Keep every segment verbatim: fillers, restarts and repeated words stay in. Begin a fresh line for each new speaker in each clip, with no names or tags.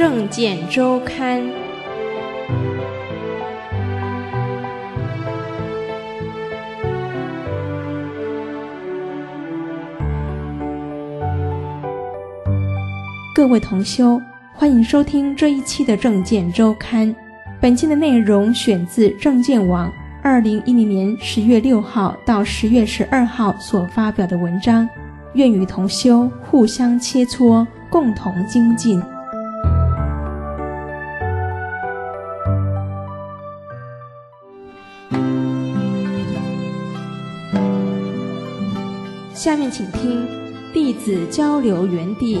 证件周刊》。各位同修，欢迎收听这一期的证件周刊。本期的内容选自证件网二零一零年十月六号到十月十二号所发表的文章，愿与同修互相切磋，共同精进。下面请听弟子交流园地。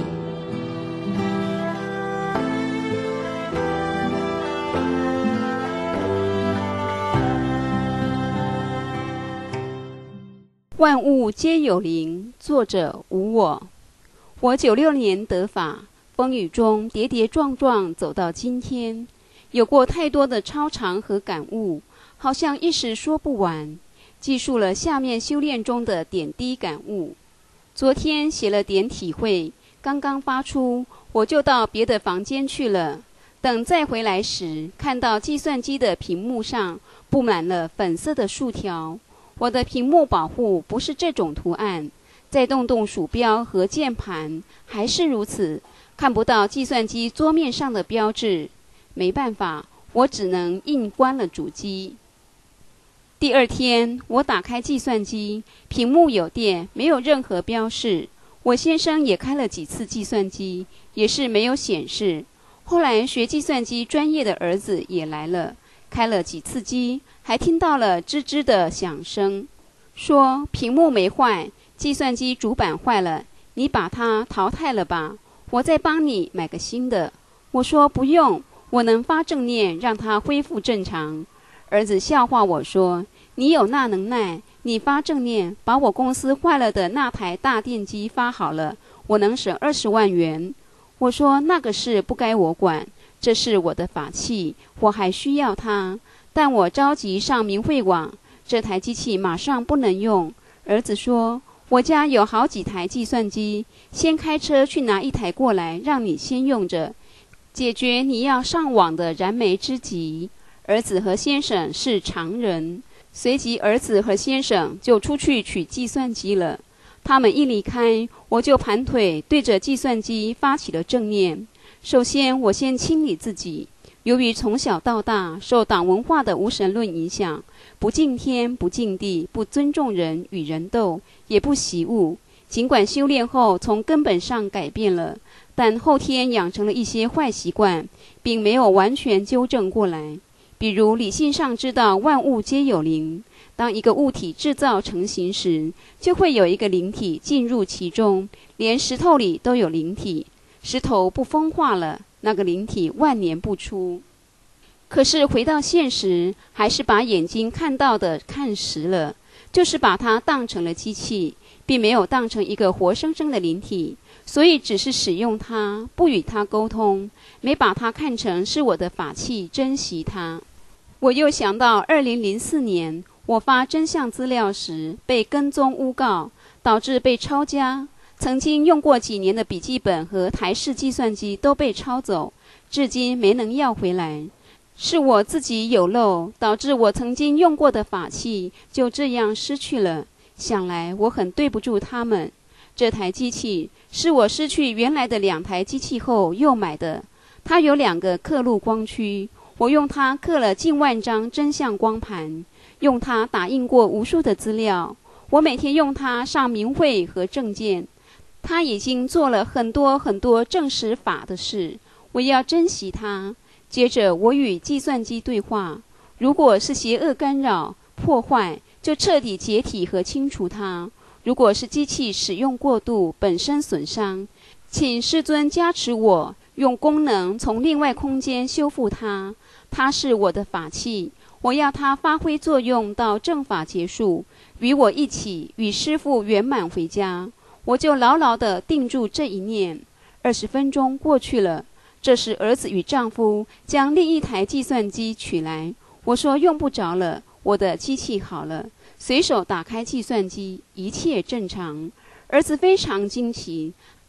万物皆有灵，作者无我。我九六年得法，风雨中跌跌撞撞走到今天，有过太多的超常和感悟，好像一时说不完。记述了下面修炼中的点滴感悟。昨天写了点体会，刚刚发出，我就到别的房间去了。等再回来时，看到计算机的屏幕上布满了粉色的竖条。我的屏幕保护不是这种图案，再动动鼠标和键盘还是如此，看不到计算机桌面上的标志。没办法，我只能硬关了主机。第二天，我打开计算机，屏幕有电，没有任何标示。我先生也开了几次计算机，也是没有显示。后来学计算机专业的儿子也来了，开了几次机，还听到了吱吱的响声，说屏幕没坏，计算机主板坏了，你把它淘汰了吧，我再帮你买个新的。我说不用，我能发正念让它恢复正常。儿子笑话我说，你有那能耐，你发正念把我公司坏了的那台大电机发好了，我能省二十万元。我说那个事不该我管，这是我的法器，我还需要它，但我着急上明慧网，这台机器马上不能用。儿子说，我家有好几台计算机，先开车去拿一台过来，让你先用着，解决你要上网的燃眉之急。儿子和先生是常人，随即儿子和先生就出去取计算机了。他们一离开，我就盘腿对着计算机发起了正念。首先我先清理自己，由于从小到大受党文化的无神论影响，不敬天不敬地，不尊重人与人斗，也不习物。尽管修炼后从根本上改变了，但后天养成了一些坏习惯，并没有完全纠正过来。比如理性上知道万物皆有灵，当一个物体制造成型时，就会有一个灵体进入其中，连石头里都有灵体。石头不风化了，那个灵体万年不出。可是回到现实，还是把眼睛看到的看实了，就是把它当成了机器，并没有当成一个活生生的灵体，所以只是使用它，不与它沟通，没把它看成是我的法器，珍惜它。我又想到二零零四年我发真相资料时被跟踪诬告，导致被抄家，曾经用过几年的笔记本和台式计算机都被抄走，至今没能要回来。是我自己有漏，导致我曾经用过的法器就这样失去了。想来我很对不住他们。这台机器是我失去原来的两台机器后又买的，它有两个刻录光驱，我用它刻了近万张真相光盘，用它打印过无数的资料。我每天用它上明慧和正见，它已经做了很多很多证实法的事，我要珍惜它。接着我与计算机对话，如果是邪恶干扰破坏，就彻底解体和清除它；如果是机器使用过度本身损伤，请师尊加持我用功能从另外空间修复它。它是我的法器，我要它发挥作用到正法结束，与我一起与师父圆满回家。我就牢牢地定住这一念。二十分钟过去了，这时儿子与丈夫将另一台计算机取来，我说用不着了，我的机器好了。随手打开计算机，一切正常。儿子非常惊奇，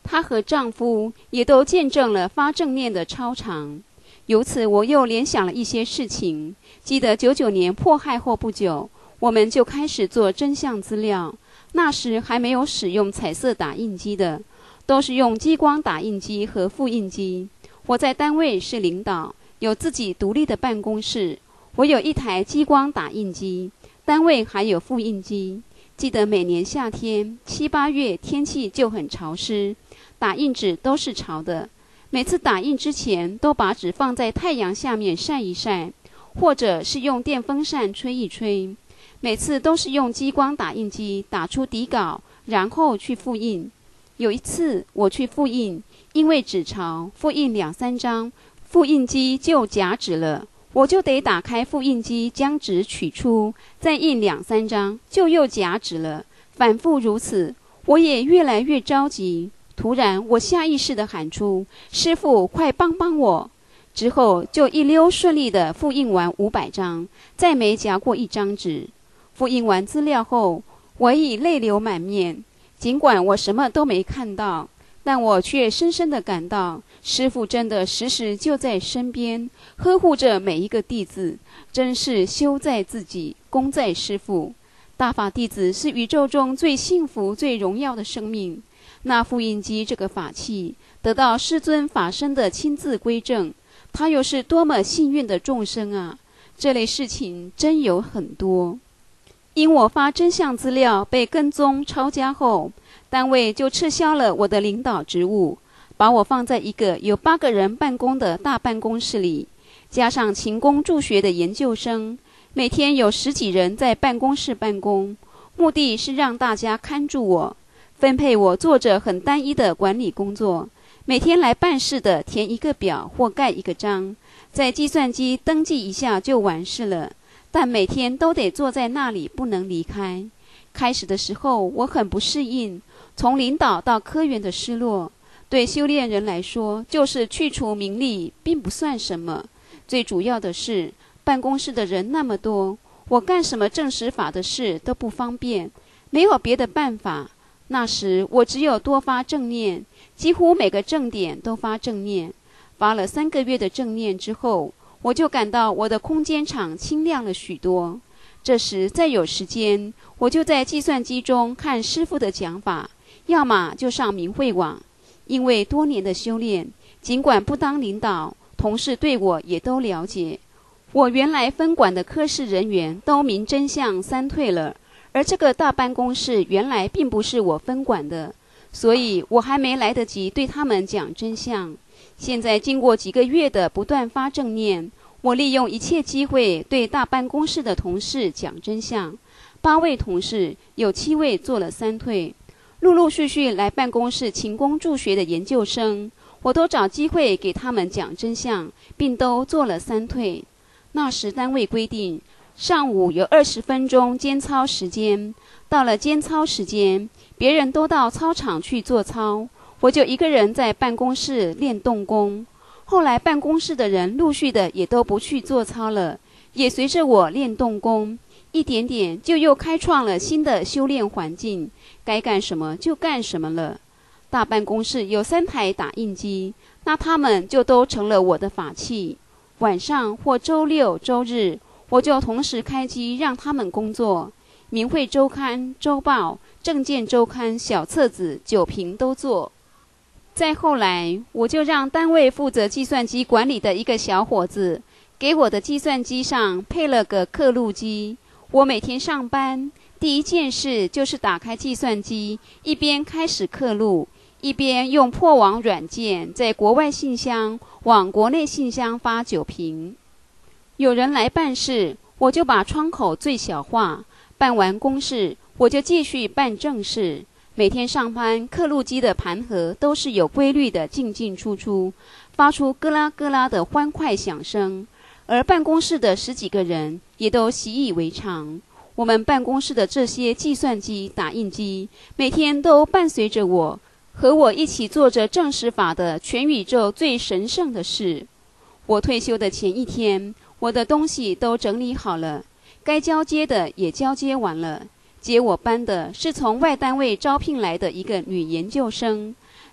她和丈夫也都见证了发正念的超常。由此我又联想了一些事情，记得九九年迫害后不久，我们就开始做真相资料，那时还没有使用彩色打印机的，都是用激光打印机和复印机。我在单位是领导，有自己独立的办公室，我有一台激光打印机，单位还有复印机。记得每年夏天七八月天气就很潮湿，打印纸都是潮的，每次打印之前都把纸放在太阳下面晒一晒，或者是用电风扇吹一吹。每次都是用激光打印机打出底稿，然后去复印。有一次我去复印，因为纸潮，复印两三张，复印机就夹纸了，我就得打开复印机将纸取出，再印两三张，就又夹纸了，反复如此，我也越来越着急。突然我下意识地喊出：师父，快帮帮我！之后就一溜顺利地复印完五百张，再没夹过一张纸。复印完资料后，我已泪流满面。尽管我什么都没看到，但我却深深地感到，师父真的时时就在身边，呵护着每一个弟子，真是修在自己，功在师父。大法弟子是宇宙中最幸福、最荣耀的生命。那复印机这个法器，得到师尊法身的亲自归正，他又是多么幸运的众生啊！这类事情真有很多。因我发真相资料被跟踪抄家后，单位就撤销了我的领导职务，把我放在一个有八个人办公的大办公室里，加上勤工助学的研究生，每天有十几人在办公室办公，目的是让大家看住我，分配我做着很单一的管理工作，每天来办事的填一个表或盖一个章，在计算机登记一下就完事了。但每天都得坐在那里不能离开。开始的时候我很不适应，从领导到科员的失落，对修炼人来说就是去除名利并不算什么，最主要的是办公室的人那么多，我干什么正实法的事都不方便，没有别的办法。那时我只有多发正念，几乎每个正点都发正念。发了三个月的正念之后，我就感到我的空间场清亮了许多。这时再有时间，我就在计算机中看师父的讲法，要么就上明慧网。因为多年的修炼，尽管不当领导，同事对我也都了解。我原来分管的科室人员都明真相三退了，而这个大办公室原来并不是我分管的，所以我还没来得及对他们讲真相。现在经过几个月的不断发正念，我利用一切机会对大办公室的同事讲真相。八位同事有七位做了三退，陆陆续续来办公室勤工助学的研究生，我都找机会给他们讲真相，并都做了三退。那时单位规定上午有二十分钟间操时间，到了间操时间，别人都到操场去做操，我就一个人在办公室练动功。后来办公室的人陆续的也都不去做操了，也随着我练动功，一点点就又开创了新的修炼环境，该干什么就干什么了。大办公室有三台打印机，那他们就都成了我的法器。晚上或周六周日，我就同时开机让他们工作，明慧周刊、周报、正见周刊、小册子、酒瓶都做。再后来，我就让单位负责计算机管理的一个小伙子，给我的计算机上配了个刻录机。我每天上班，第一件事就是打开计算机，一边开始刻录，一边用破网软件在国外信箱往国内信箱发酒瓶。有人来办事，我就把窗口最小化，办完公事，我就继续办正事。每天上班，刻录机的盘盒都是有规律的进进出出，发出咯啦咯啦的欢快响声，而办公室的十几个人也都习以为常。我们办公室的这些计算机、打印机，每天都伴随着我，和我一起做着正实法的全宇宙最神圣的事。我退休的前一天，我的东西都整理好了，该交接的也交接完了。接我班的是从外单位招聘来的一个女研究生，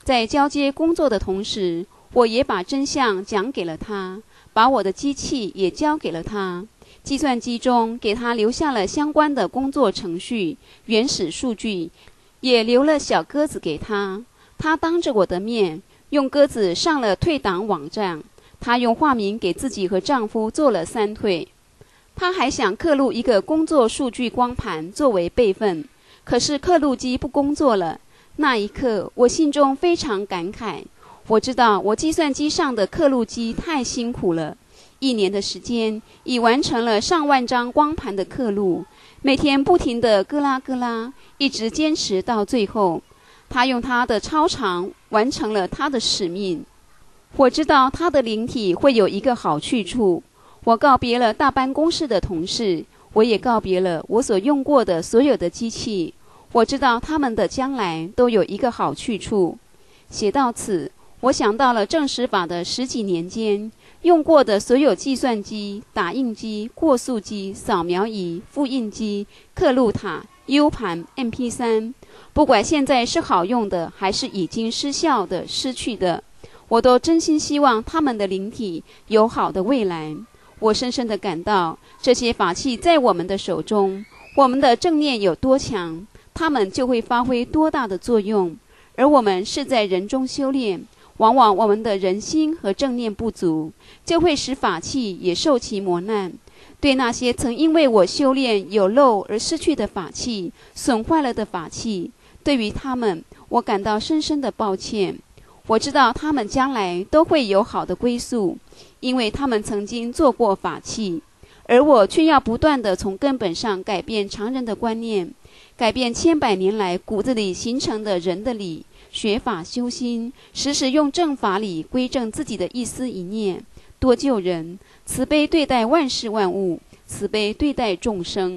在交接工作的同时，我也把真相讲给了他，把我的机器也交给了他。计算机中给他留下了相关的工作程序、原始数据，也留了小鸽子给他。他当着我的面用鸽子上了退档网站，他用化名给自己和丈夫做了三退。他还想刻录一个工作数据光盘作为备份，可是刻录机不工作了。那一刻，我心中非常感慨。我知道我计算机上的刻录机太辛苦了，一年的时间已完成了上万张光盘的刻录，每天不停地咯啦咯啦，一直坚持到最后。他用他的超长完成了他的使命。我知道他的灵体会有一个好去处。我告别了大办公室的同事，我也告别了我所用过的所有的机器。我知道他们的将来都有一个好去处。写到此，我想到了正史法的十几年间用过的所有计算机、打印机、过塑机、扫描仪、复印机、刻录塔、U 盘、M P 三， 不管现在是好用的还是已经失效的、失去的，我都真心希望他们的灵体有好的未来。我深深地感到，这些法器在我们的手中，我们的正念有多强，它们就会发挥多大的作用。而我们是在人中修炼，往往我们的人心和正念不足，就会使法器也受其磨难。对那些曾因为我修炼有漏而失去的法器、损坏了的法器，对于他们，我感到深深的抱歉。我知道他们将来都会有好的归宿，因为他们曾经做过法器，而我却要不断地从根本上改变常人的观念，改变千百年来骨子里形成的人的理，学法修心，时时用正法理归正自己的一思一念，多救人，慈悲对待万事万物，慈悲对待众生。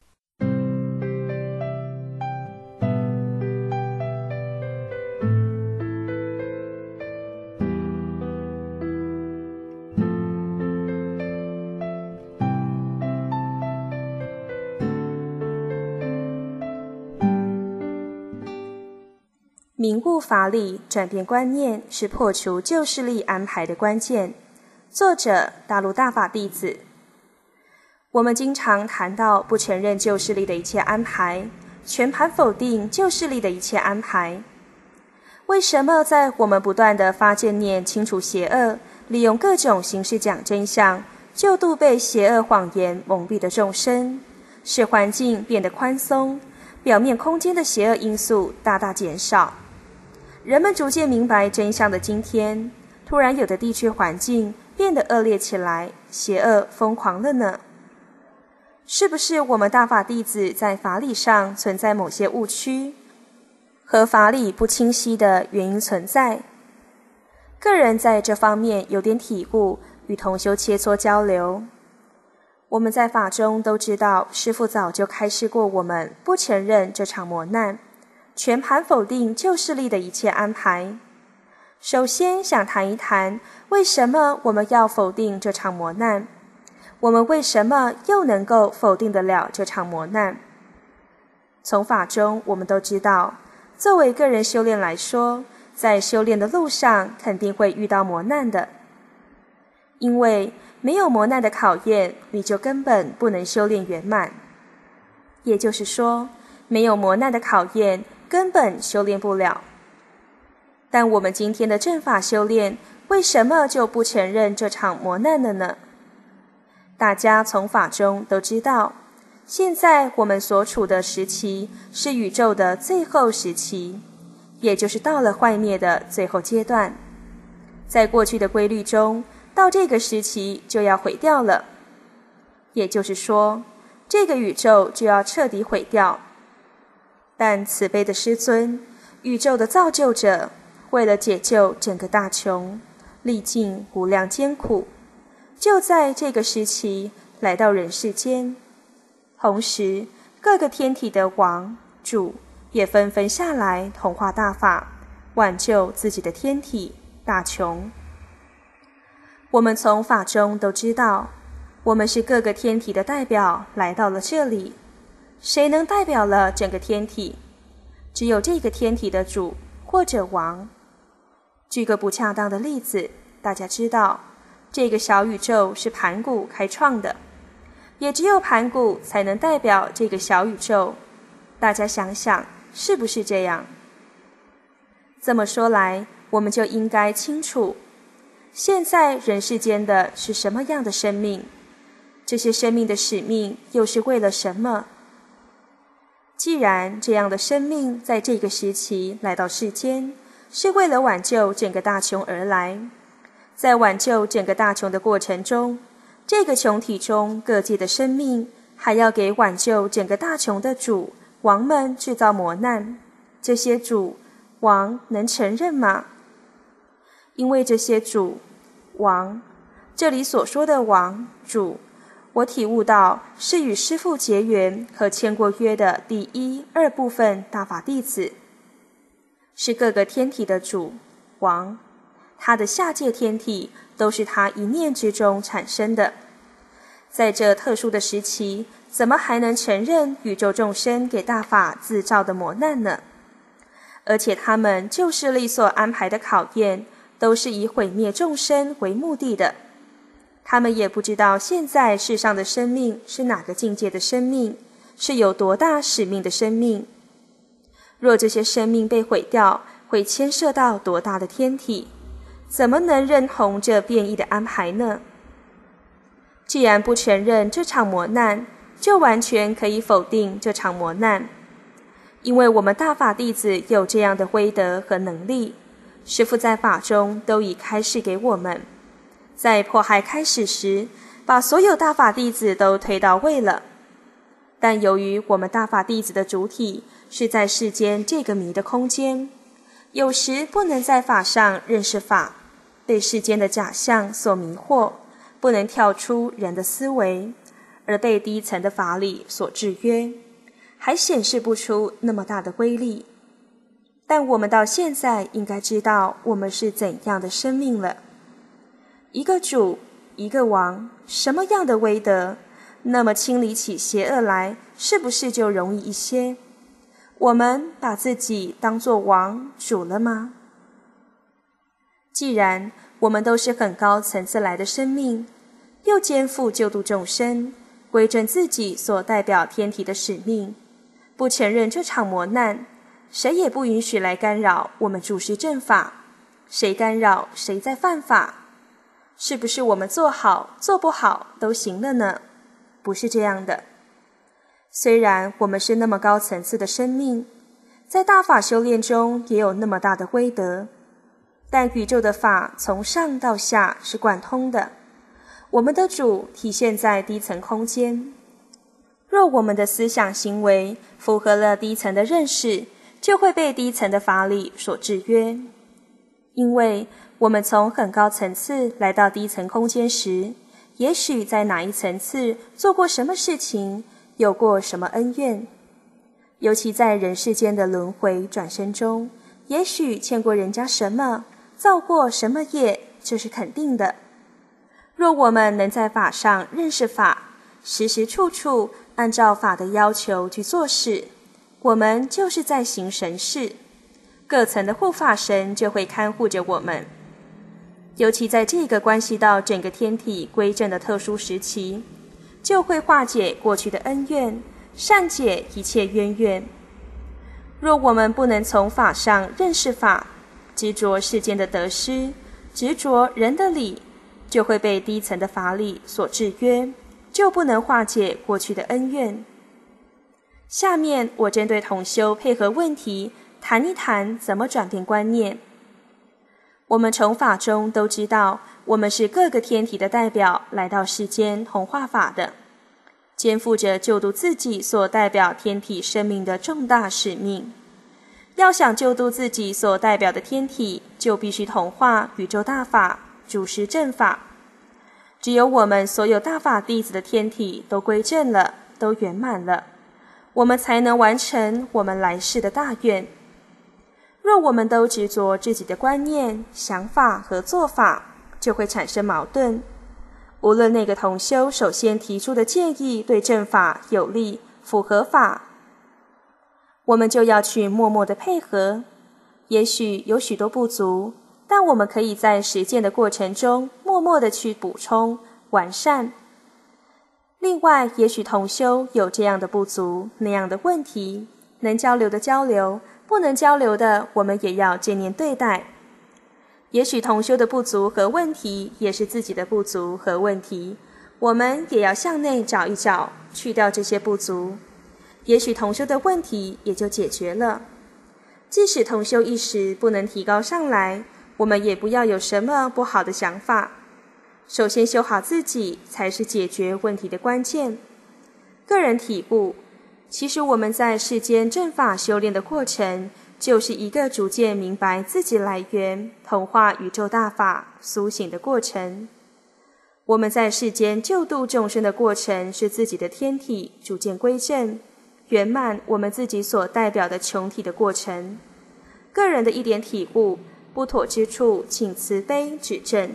明悟法理，转变观念，是破除旧势力安排的关键。作者：大陆大法弟子。我们经常谈到不承认旧势力的一切安排，全盘否定旧势力的一切安排。为什么在我们不断地发正念、清除邪恶，利用各种形式讲真相，救度被邪恶谎言蒙蔽的众生，使环境变得宽松，表面空间的邪恶因素大大减少？人们逐渐明白真相的今天，突然有的地区环境变得恶劣起来，邪恶疯狂了呢？是不是我们大法弟子在法理上存在某些误区和法理不清晰的原因存在？个人在这方面有点体悟，与同修切磋交流。我们在法中都知道，师父早就开示过我们不承认这场磨难，全盘否定旧势力的一切安排。首先想谈一谈，为什么我们要否定这场磨难？我们为什么又能够否定得了这场磨难？从法中我们都知道，作为个人修炼来说，在修炼的路上肯定会遇到磨难的。因为没有磨难的考验，你就根本不能修炼圆满。也就是说，没有磨难的考验，根本修炼不了。但我们今天的正法修炼，为什么就不承认这场磨难了呢？大家从法中都知道，现在我们所处的时期是宇宙的最后时期，也就是到了坏灭的最后阶段。在过去的规律中，到这个时期就要毁掉了，也就是说，这个宇宙就要彻底毁掉。但慈悲的师尊，宇宙的造就者，为了解救整个大穷，历尽无量艰苦，就在这个时期来到人世间。同时，各个天体的王主也纷纷下来同化大法，挽救自己的天体大穷。我们从法中都知道，我们是各个天体的代表来到了这里。谁能代表了整个天体？只有这个天体的主或者王。 举个不恰当的例子，大家知道，这个小宇宙是盘古开创的，也只有盘古才能代表这个小宇宙。大家想想，是不是这样？这么说来，我们就应该清楚，现在人世间的是什么样的生命？这些生命的使命又是为了什么？既然这样的生命在这个时期来到世间，是为了挽救整个大穹而来，在挽救整个大穹的过程中，这个穹体中各界的生命还要给挽救整个大穹的主王们制造磨难，这些主王能承认吗？因为这些主王，这里所说的王主，我体悟到是与师父结缘和签过约的第一、二部分大法弟子，是各个天体的主王，他的下界天体都是他一念之中产生的。在这特殊的时期，怎么还能承认宇宙众生给大法自造的磨难呢？而且他们旧势力所安排的考验，都是以毁灭众生为目的的。他们也不知道现在世上的生命是哪个境界的生命，是有多大使命的生命。若这些生命被毁掉，会牵涉到多大的天体，怎么能认同这变异的安排呢？既然不承认这场磨难，就完全可以否定这场磨难。因为我们大法弟子有这样的威德和能力，师父在法中都已开示给我们，在迫害开始时，把所有大法弟子都推到位了。但由于我们大法弟子的主体是在世间这个迷的空间，有时不能在法上认识法，被世间的假象所迷惑，不能跳出人的思维，而被低层的法理所制约，还显示不出那么大的威力。但我们到现在应该知道我们是怎样的生命了。一个主，一个王，什么样的威德，那么清理起邪恶来，是不是就容易一些？我们把自己当作王主了吗？既然我们都是很高层次来的生命，又肩负救度众生，归正自己所代表天体的使命，不承认这场磨难，谁也不允许来干扰我们主持正法，谁干扰谁在犯法。是不是我们做好做不好都行了呢？不是这样的。虽然我们是那么高层次的生命，在大法修炼中也有那么大的威德，但宇宙的法从上到下是贯通的，我们的主体现在低层空间。若我们的思想行为符合了低层的认识，就会被低层的法理所制约。因为我们从很高层次来到低层空间时，也许在哪一层次做过什么事情，有过什么恩怨，尤其在人世间的轮回转生中，也许欠过人家什么，造过什么业，这是肯定的。若我们能在法上认识法，时时处处按照法的要求去做事，我们就是在行神事，各层的护法神就会看护着我们。尤其在这个关系到整个天体归正的特殊时期，就会化解过去的恩怨，善解一切冤怨。若我们不能从法上认识法，执着世间的得失，执着人的理，就会被低层的法理所制约，就不能化解过去的恩怨。下面我针对同修配合问题谈一谈怎么转变观念。我们从法中都知道，我们是各个天体的代表来到世间弘化法的，肩负着救度自己所代表天体生命的重大使命。要想救度自己所代表的天体，就必须同化宇宙大法，主持正法。只有我们所有大法弟子的天体都归正了，都圆满了，我们才能完成我们来世的大愿。若我们都执着自己的观念、想法和做法，就会产生矛盾。无论那个同修首先提出的建议对正法有利、符合法，我们就要去默默的配合。也许有许多不足， 但我们可以在实践的过程中默默地去补充、完善。另外，也许同修有这样的不足、那样的问题，能交流的交流，不能交流的，我们也要见面对待。也许同修的不足和问题，也是自己的不足和问题，我们也要向内找一找，去掉这些不足。也许同修的问题也就解决了。即使同修一时不能提高上来，我们也不要有什么不好的想法。首先修好自己，才是解决问题的关键。个人体悟，其实我们在世间正法修炼的过程，就是一个逐渐明白自己来源、同化宇宙大法、苏醒的过程。我们在世间救度众生的过程，是自己的天体逐渐归正，圆满我们自己所代表的穹体的过程。个人的一点体悟，不妥之处，请慈悲指正。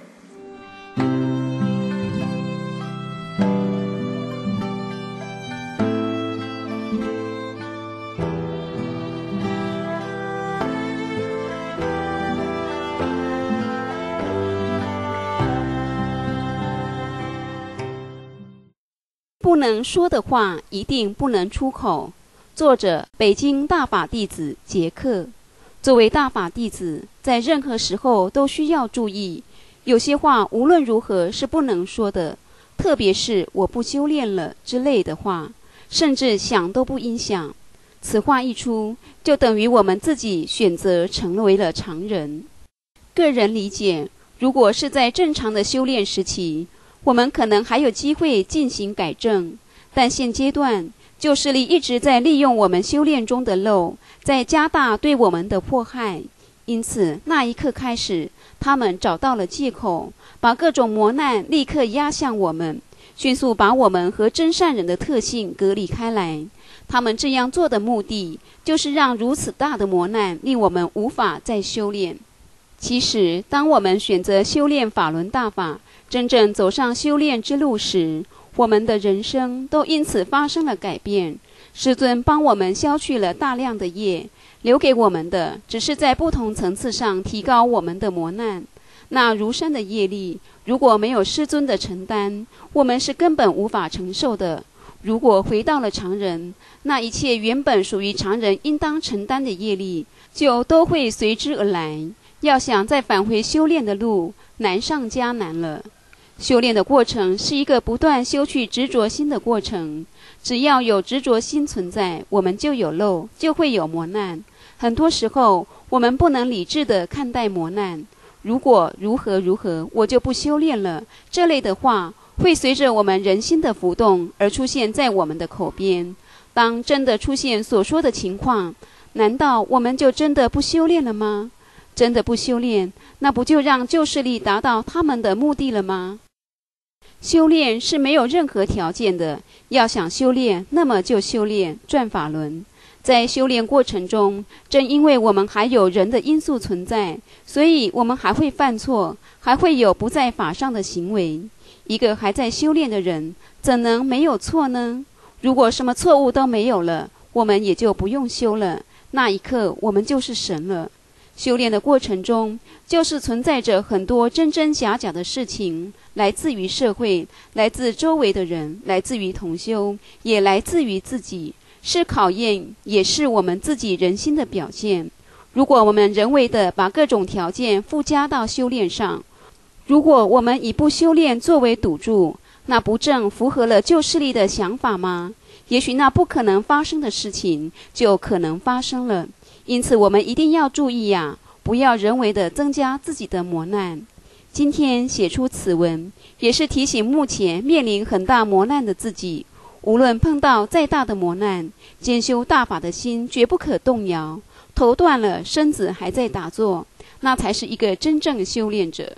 不能说的话，一定不能出口。作者：北京大法弟子杰克。作为大法弟子，在任何时候都需要注意，有些话无论如何是不能说的，特别是我不修炼了之类的话，甚至想都不应想。此话一出，就等于我们自己选择成为了常人。个人理解，如果是在正常的修炼时期，我们可能还有机会进行改正，但现阶段旧势力一直在利用我们修炼中的漏，在加大对我们的迫害。因此那一刻开始，他们找到了借口，把各种磨难立刻压向我们，迅速把我们和真善人的特性隔离开来。他们这样做的目的，就是让如此大的磨难令我们无法再修炼。其实当我们选择修炼法轮大法，真正走上修炼之路时，我们的人生都因此发生了改变。师尊帮我们消去了大量的业，留给我们的只是在不同层次上提高我们的磨难。那如山的业力，如果没有师尊的承担，我们是根本无法承受的。如果回到了常人，那一切原本属于常人应当承担的业力，就都会随之而来。要想再返回修炼的路，难上加难了。修炼的过程是一个不断修去执着心的过程，只要有执着心存在，我们就有漏，就会有磨难。很多时候我们不能理智地看待磨难，如果如何如何，我就不修炼了，这类的话会随着我们人心的浮动而出现在我们的口边。当真的出现所说的情况，难道我们就真的不修炼了吗？真的不修炼，那不就让旧势力达到他们的目的了吗？修炼是没有任何条件的，要想修炼，那么就修炼转法轮。在修炼过程中，正因为我们还有人的因素存在，所以我们还会犯错，还会有不在法上的行为。一个还在修炼的人，怎能没有错呢？如果什么错误都没有了，我们也就不用修了，那一刻我们就是神了。修炼的过程中，就是存在着很多真真假假的事情，来自于社会，来自周围的人，来自于同修，也来自于自己，是考验，也是我们自己人心的表现。如果我们人为的把各种条件附加到修炼上，如果我们以不修炼作为赌注，那不正符合了旧势力的想法吗？也许那不可能发生的事情就可能发生了。因此我们一定要注意呀、啊，不要人为的增加自己的磨难。今天写出此文，也是提醒目前面临很大磨难的自己，无论碰到再大的磨难，兼修大法的心绝不可动摇。头断了，身子还在打坐，那才是一个真正修炼者。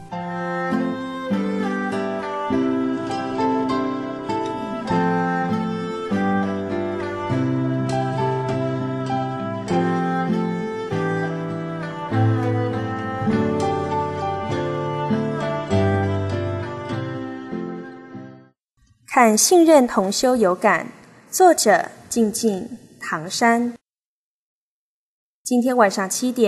看信任同修有感，作者静静唐山。今天晚上七点，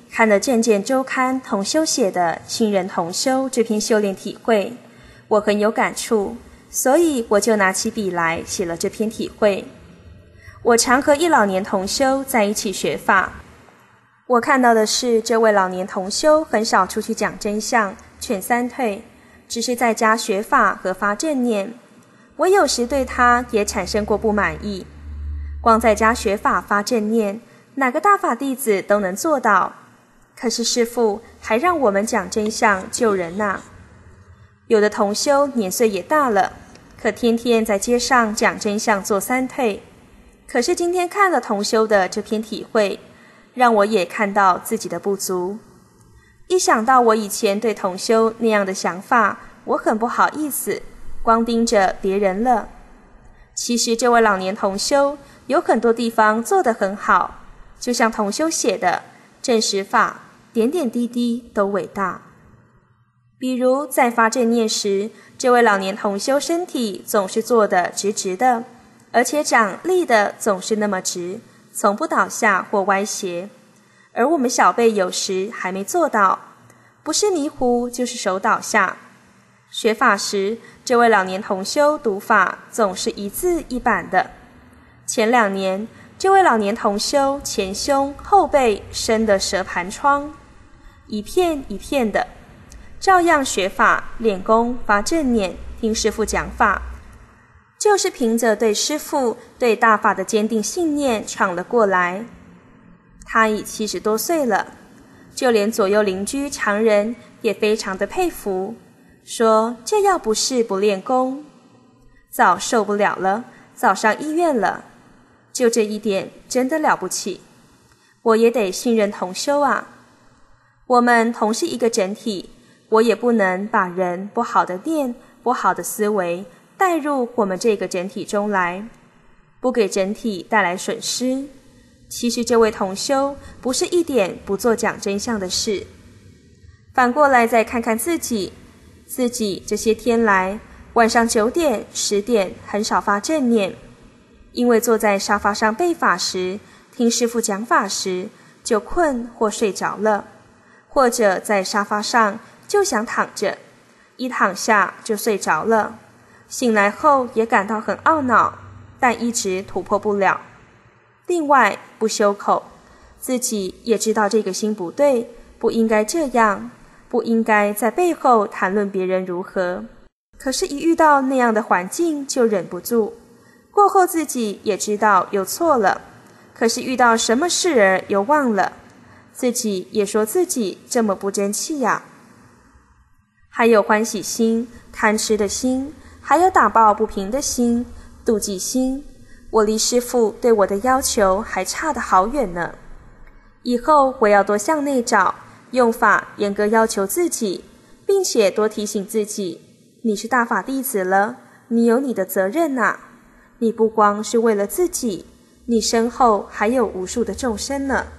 看了《渐渐周刊》同修写的《新人同修》这篇修炼体会，我很有感触，所以我就拿起笔来写了这篇体会。我常和一老年同修在一起学法，我看到的是这位老年同修很少出去讲真相、劝三退，只是在家学法和发正念。我有时对他也产生过不满意，光在家学法发正念，哪个大法弟子都能做到，可是师父还让我们讲真相救人啊。有的同修年岁也大了，可天天在街上讲真相做三退。可是今天看了同修的这篇体会，让我也看到自己的不足。一想到我以前对同修那样的想法，我很不好意思，光盯着别人了。其实这位老年同修有很多地方做得很好，就像同修写的正实法，点点滴滴都伟大。比如在发正念时，这位老年同修身体总是坐得直直的，而且掌立的总是那么直，从不倒下或歪斜。而我们小辈有时还没做到，不是迷糊就是手倒下。学法时，这位老年同修读法总是一字一板的。前两年，这位老年同修前胸后背生的蛇盘疮，一片一片的，照样学法练功发正念，听师父讲法，就是凭着对师父对大法的坚定信念闯了过来。他已七十多岁了，就连左右邻居常人也非常的佩服，说这要不是不练功，早受不了了，早上医院了。就这一点真的了不起，我也得信任同修啊。我们同是一个整体，我也不能把人不好的念、不好的思维带入我们这个整体中来，不给整体带来损失。其实这位同修不是一点不做讲真相的事。反过来再看看自己，自己这些天来晚上九点、十点很少发正念，因为坐在沙发上背法时，听师父讲法时就困或睡着了，或者在沙发上就想躺着，一躺下就睡着了，醒来后也感到很懊恼，但一直突破不了。另外不修口，自己也知道这个心不对，不应该这样，不应该在背后谈论别人如何，可是一遇到那样的环境就忍不住。过后自己也知道又错了，可是遇到什么事儿又忘了，自己也说自己这么不争气呀。还有欢喜心、贪吃的心，还有打抱不平的心、妒忌心，我离师父对我的要求还差得好远呢。以后我要多向内找，用法严格要求自己，并且多提醒自己，你是大法弟子了，你有你的责任啊。你不光是为了自己，你身后还有无数的众生呢。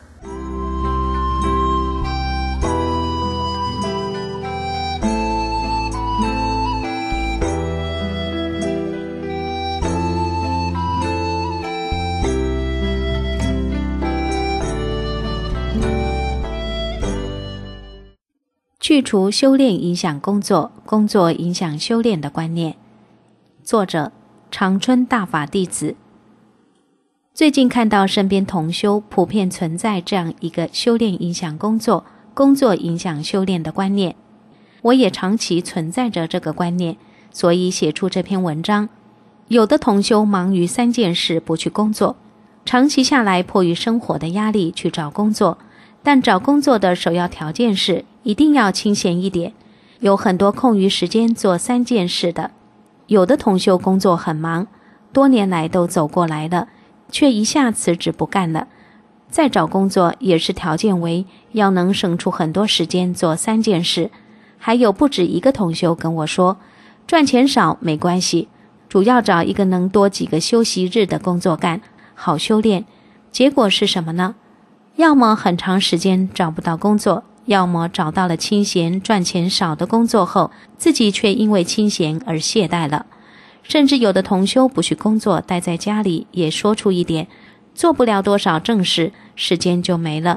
去除修炼影响工作，工作影响修炼的观念。作者长春大法弟子。最近看到身边同修普遍存在这样一个修炼影响工作，工作影响修炼的观念，我也长期存在着这个观念，所以写出这篇文章。有的同修忙于三件事不去工作，长期下来迫于生活的压力去找工作，但找工作的首要条件是一定要清闲一点，有很多空余时间做三件事的。有的同修工作很忙，多年来都走过来了，却一下辞职不干了。再找工作也是条件为要能省出很多时间做三件事。还有不止一个同修跟我说，赚钱少没关系，主要找一个能多几个休息日的工作干，好修炼。结果是什么呢？要么很长时间找不到工作，要么找到了清闲赚钱少的工作后，自己却因为清闲而懈怠了。甚至有的同修不去工作，待在家里，也说出一点，做不了多少正事，时间就没了。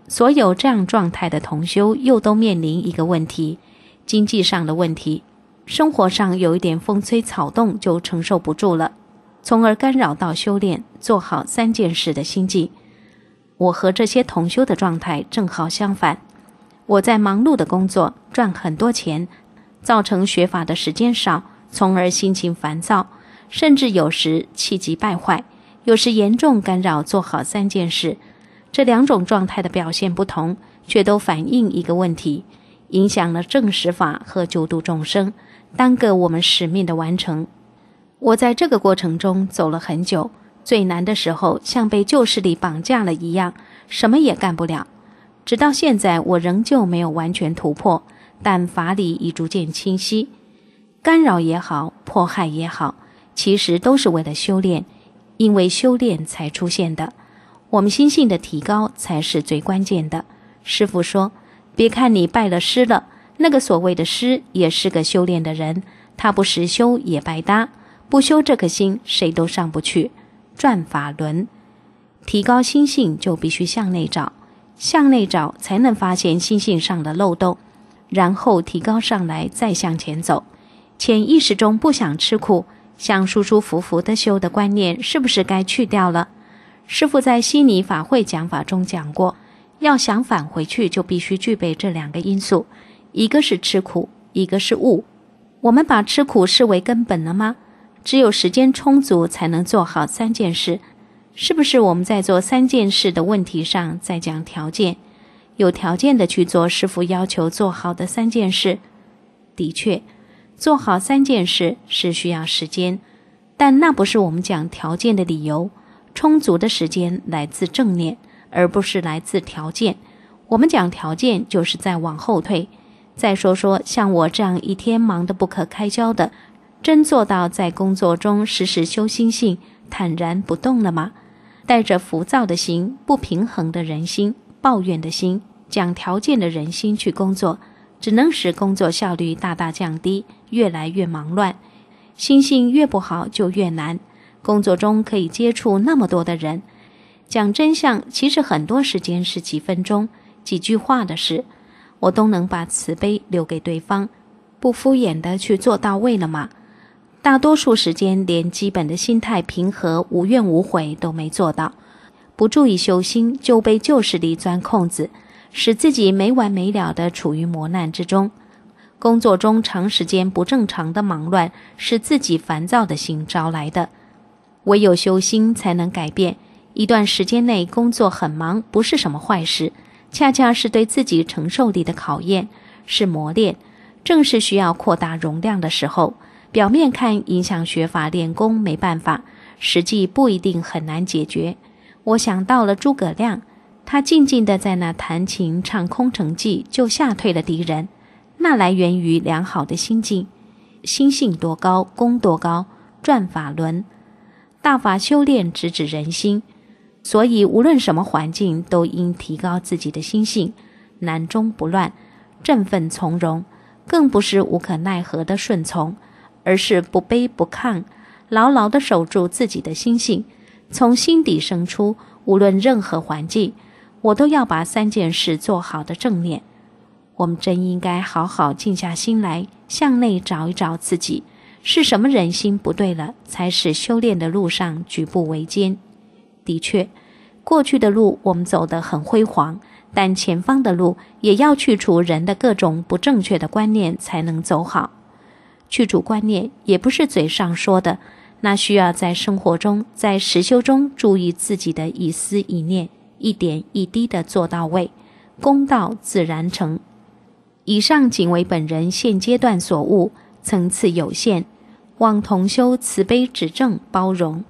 所有这样状态的同修又都面临一个问题，经济上的问题，生活上有一点风吹草动就承受不住了，从而干扰到修炼做好三件事的心境。我和这些同修的状态正好相反，我在忙碌的工作，赚很多钱，造成学法的时间少，从而心情烦躁，甚至有时气急败坏，有时严重干扰做好三件事。这两种状态的表现不同，却都反映一个问题，影响了正实法和救度众生，耽搁我们使命的完成。我在这个过程中走了很久，最难的时候像被旧势力绑架了一样，什么也干不了。直到现在我仍旧没有完全突破，但法理已逐渐清晰。干扰也好，迫害也好，其实都是为了修炼，因为修炼才出现的。我们心性的提高才是最关键的。师父说，别看你拜了师了，那个所谓的师也是个修炼的人，他不实修也白搭，不修这颗心谁都上不去。转法轮，提高心性就必须向内找，向内找才能发现心性上的漏洞，然后提高上来再向前走。潜意识中不想吃苦，想舒舒服服的修的观念是不是该去掉了？师父在悉尼法会讲法中讲过，要想返回去就必须具备这两个因素，一个是吃苦，一个是悟。我们把吃苦视为根本了吗？只有时间充足才能做好三件事，是不是我们在做三件事的问题上在讲条件？有条件的去做师父要求做好的三件事。的确，做好三件事是需要时间，但那不是我们讲条件的理由。充足的时间来自正念，而不是来自条件。我们讲条件就是在往后退。再说说像我这样一天忙得不可开交的，真做到在工作中时时修心性，坦然不动了吗？带着浮躁的心、不平衡的人心、抱怨的心、讲条件的人心去工作，只能使工作效率大大降低，越来越忙乱。心性越不好就越难。工作中可以接触那么多的人，讲真相，其实很多时间是几分钟、几句话的事，我都能把慈悲留给对方，不敷衍的去做到位了吗？大多数时间连基本的心态平和、无怨无悔都没做到，不注意修心就被旧势力钻空子，使自己没完没了的处于磨难之中。工作中长时间不正常的忙乱，是自己烦躁的心招来的。唯有修心才能改变。一段时间内工作很忙不是什么坏事，恰恰是对自己承受力的考验，是磨练。正是需要扩大容量的时候，表面看影响学法练功没办法，实际不一定很难解决。我想到了诸葛亮，他静静地在那弹琴唱空城计，就吓退了敌人，那来源于良好的心境。心性多高，功多高，转法轮。大法修炼直指人心，所以无论什么环境都应提高自己的心性，难中不乱，振奋从容，更不是无可奈何的顺从，而是不卑不亢，牢牢地守住自己的心性，从心底生出，无论任何环境，我都要把三件事做好的正念。我们真应该好好静下心来，向内找一找自己，是什么人心不对了，才使修炼的路上举步维艰。的确，过去的路我们走得很辉煌，但前方的路也要去除人的各种不正确的观念才能走好。去除观念也不是嘴上说的，那需要在生活中，在实修中注意自己的一思一念，一点一滴的做到位，功道自然成。以上仅为本人现阶段所悟，层次有限，望同修慈悲指正包容。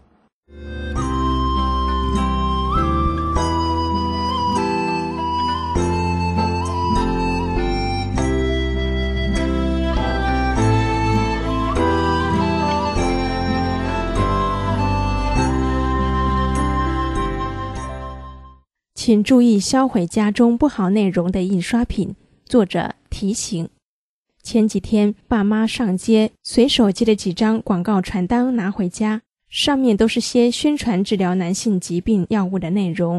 请注意销毁家中不好内容的印刷品。作者提醒：前几天爸妈上街，随手接了几张广告传单拿回家，上面都是些宣传治疗男性疾病药物的内容，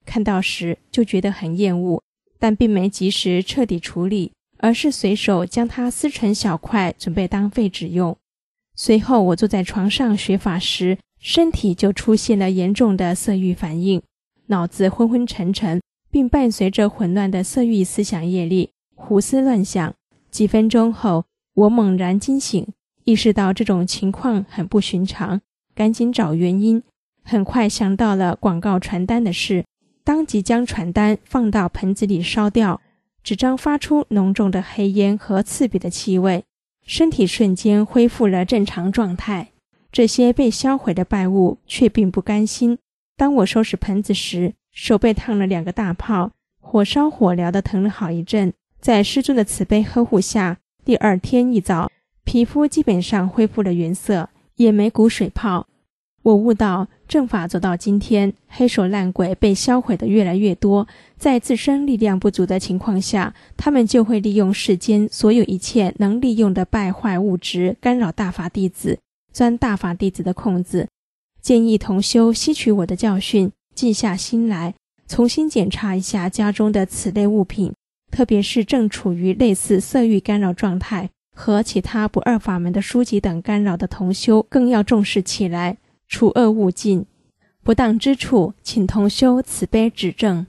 看到时就觉得很厌恶，但并没及时彻底处理，而是随手将它撕成小块，准备当废纸用。随后我坐在床上学法时，身体就出现了严重的色欲反应，脑子昏昏沉沉，并伴随着混乱的色欲思想业力，胡思乱想。几分钟后，我猛然惊醒，意识到这种情况很不寻常，赶紧找原因。很快想到了广告传单的事，当即将传单放到盆子里烧掉，纸张发出浓重的黑烟和刺鼻的气味，身体瞬间恢复了正常状态。这些被销毁的败物却并不甘心，当我收拾盆子时，手被烫了两个大泡，火烧火燎的疼了好一阵。在师尊的慈悲呵护下，第二天一早，皮肤基本上恢复了原色，也没股水泡。我悟到，正法走到今天，黑手烂鬼被销毁的越来越多，在自身力量不足的情况下，他们就会利用世间所有一切能利用的败坏物质，干扰大法弟子，钻大法弟子的空子。建议同修吸取我的教训，静下心来，重新检查一下家中的此类物品，特别是正处于类似色欲干扰状态和其他不二法门的书籍等干扰的同修，更要重视起来，除恶务尽。不当之处，请同修慈悲指正。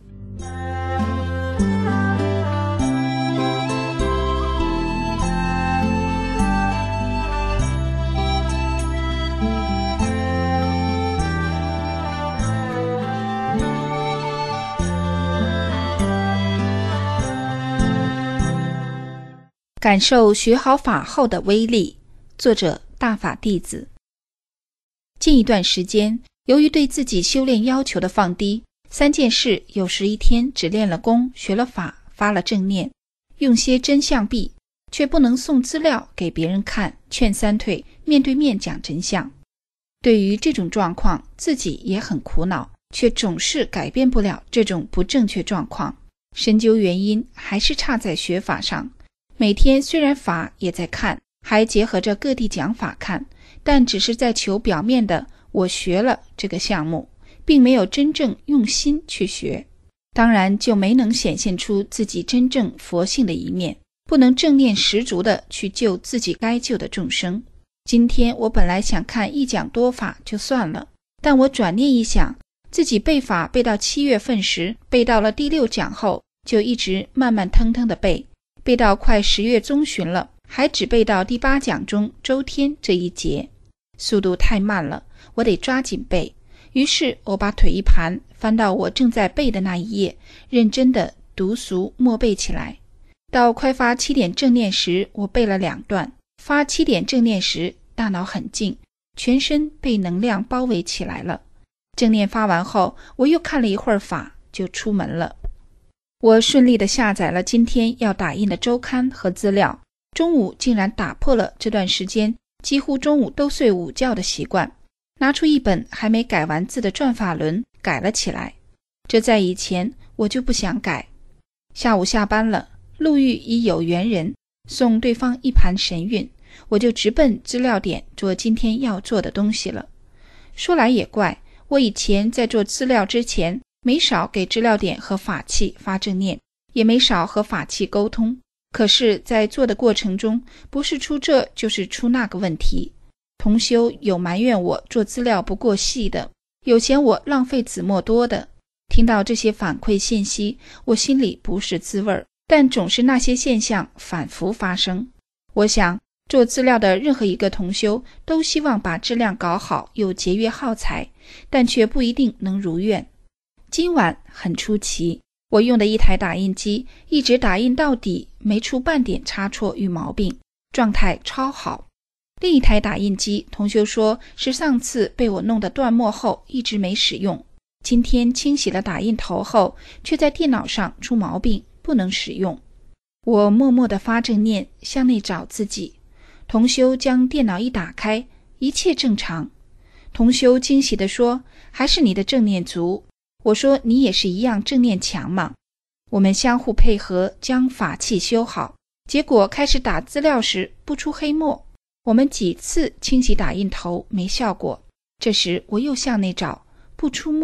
感受学好法后的威力。作者大法弟子。近一段时间，由于对自己修炼要求的放低，三件事有时一天只练了功，学了法，发了正念，用些真相币，却不能送资料给别人看，劝三退，面对面讲真相。对于这种状况，自己也很苦恼，却总是改变不了这种不正确状况。深究原因，还是差在学法上。每天虽然法也在看，还结合着各地讲法看，但只是在求表面的我学了这个项目，并没有真正用心去学，当然就没能显现出自己真正佛性的一面，不能正念十足的去救自己该救的众生。今天我本来想看一讲多法就算了，但我转念一想，自己背法背到七月份时，背到了第六讲后，就一直慢慢腾腾的背，背到快十月中旬了，还只背到第八讲中周天这一节，速度太慢了，我得抓紧背。于是我把腿一盘，翻到我正在背的那一页，认真的读熟默背起来。到快发七点正念时，我背了两段。发七点正念时，大脑很静，全身被能量包围起来了。正念发完后，我又看了一会儿法，就出门了。我顺利地下载了今天要打印的周刊和资料，中午竟然打破了这段时间几乎中午都睡午觉的习惯，拿出一本还没改完字的转法轮改了起来。这在以前我就不想改。下午下班了，路遇已有缘人送对方一盘神韵，我就直奔资料点做今天要做的东西了。说来也怪，我以前在做资料之前，没少给资料点和法器发正念，也没少和法器沟通，可是在做的过程中，不是出这就是出那个问题。同修有埋怨我做资料不够细的，有嫌我浪费纸墨多的。听到这些反馈信息，我心里不是滋味，但总是那些现象反复发生。我想做资料的任何一个同修都希望把质量搞好，又节约耗材，但却不一定能如愿。今晚很出奇，我用的一台打印机一直打印到底，没出半点差错与毛病，状态超好。另一台打印机，同修说是上次被我弄得断墨后一直没使用，今天清洗了打印头后，却在电脑上出毛病，不能使用。我默默地发正念，向内找自己。同修将电脑一打开，一切正常。同修惊喜地说，还是你的正念足。我说你也是一样正念强嘛。我们相互配合，将法器修好，结果开始打资料时不出黑墨。我们几次清洗打印头没效果，这时我又向内找，不出墨，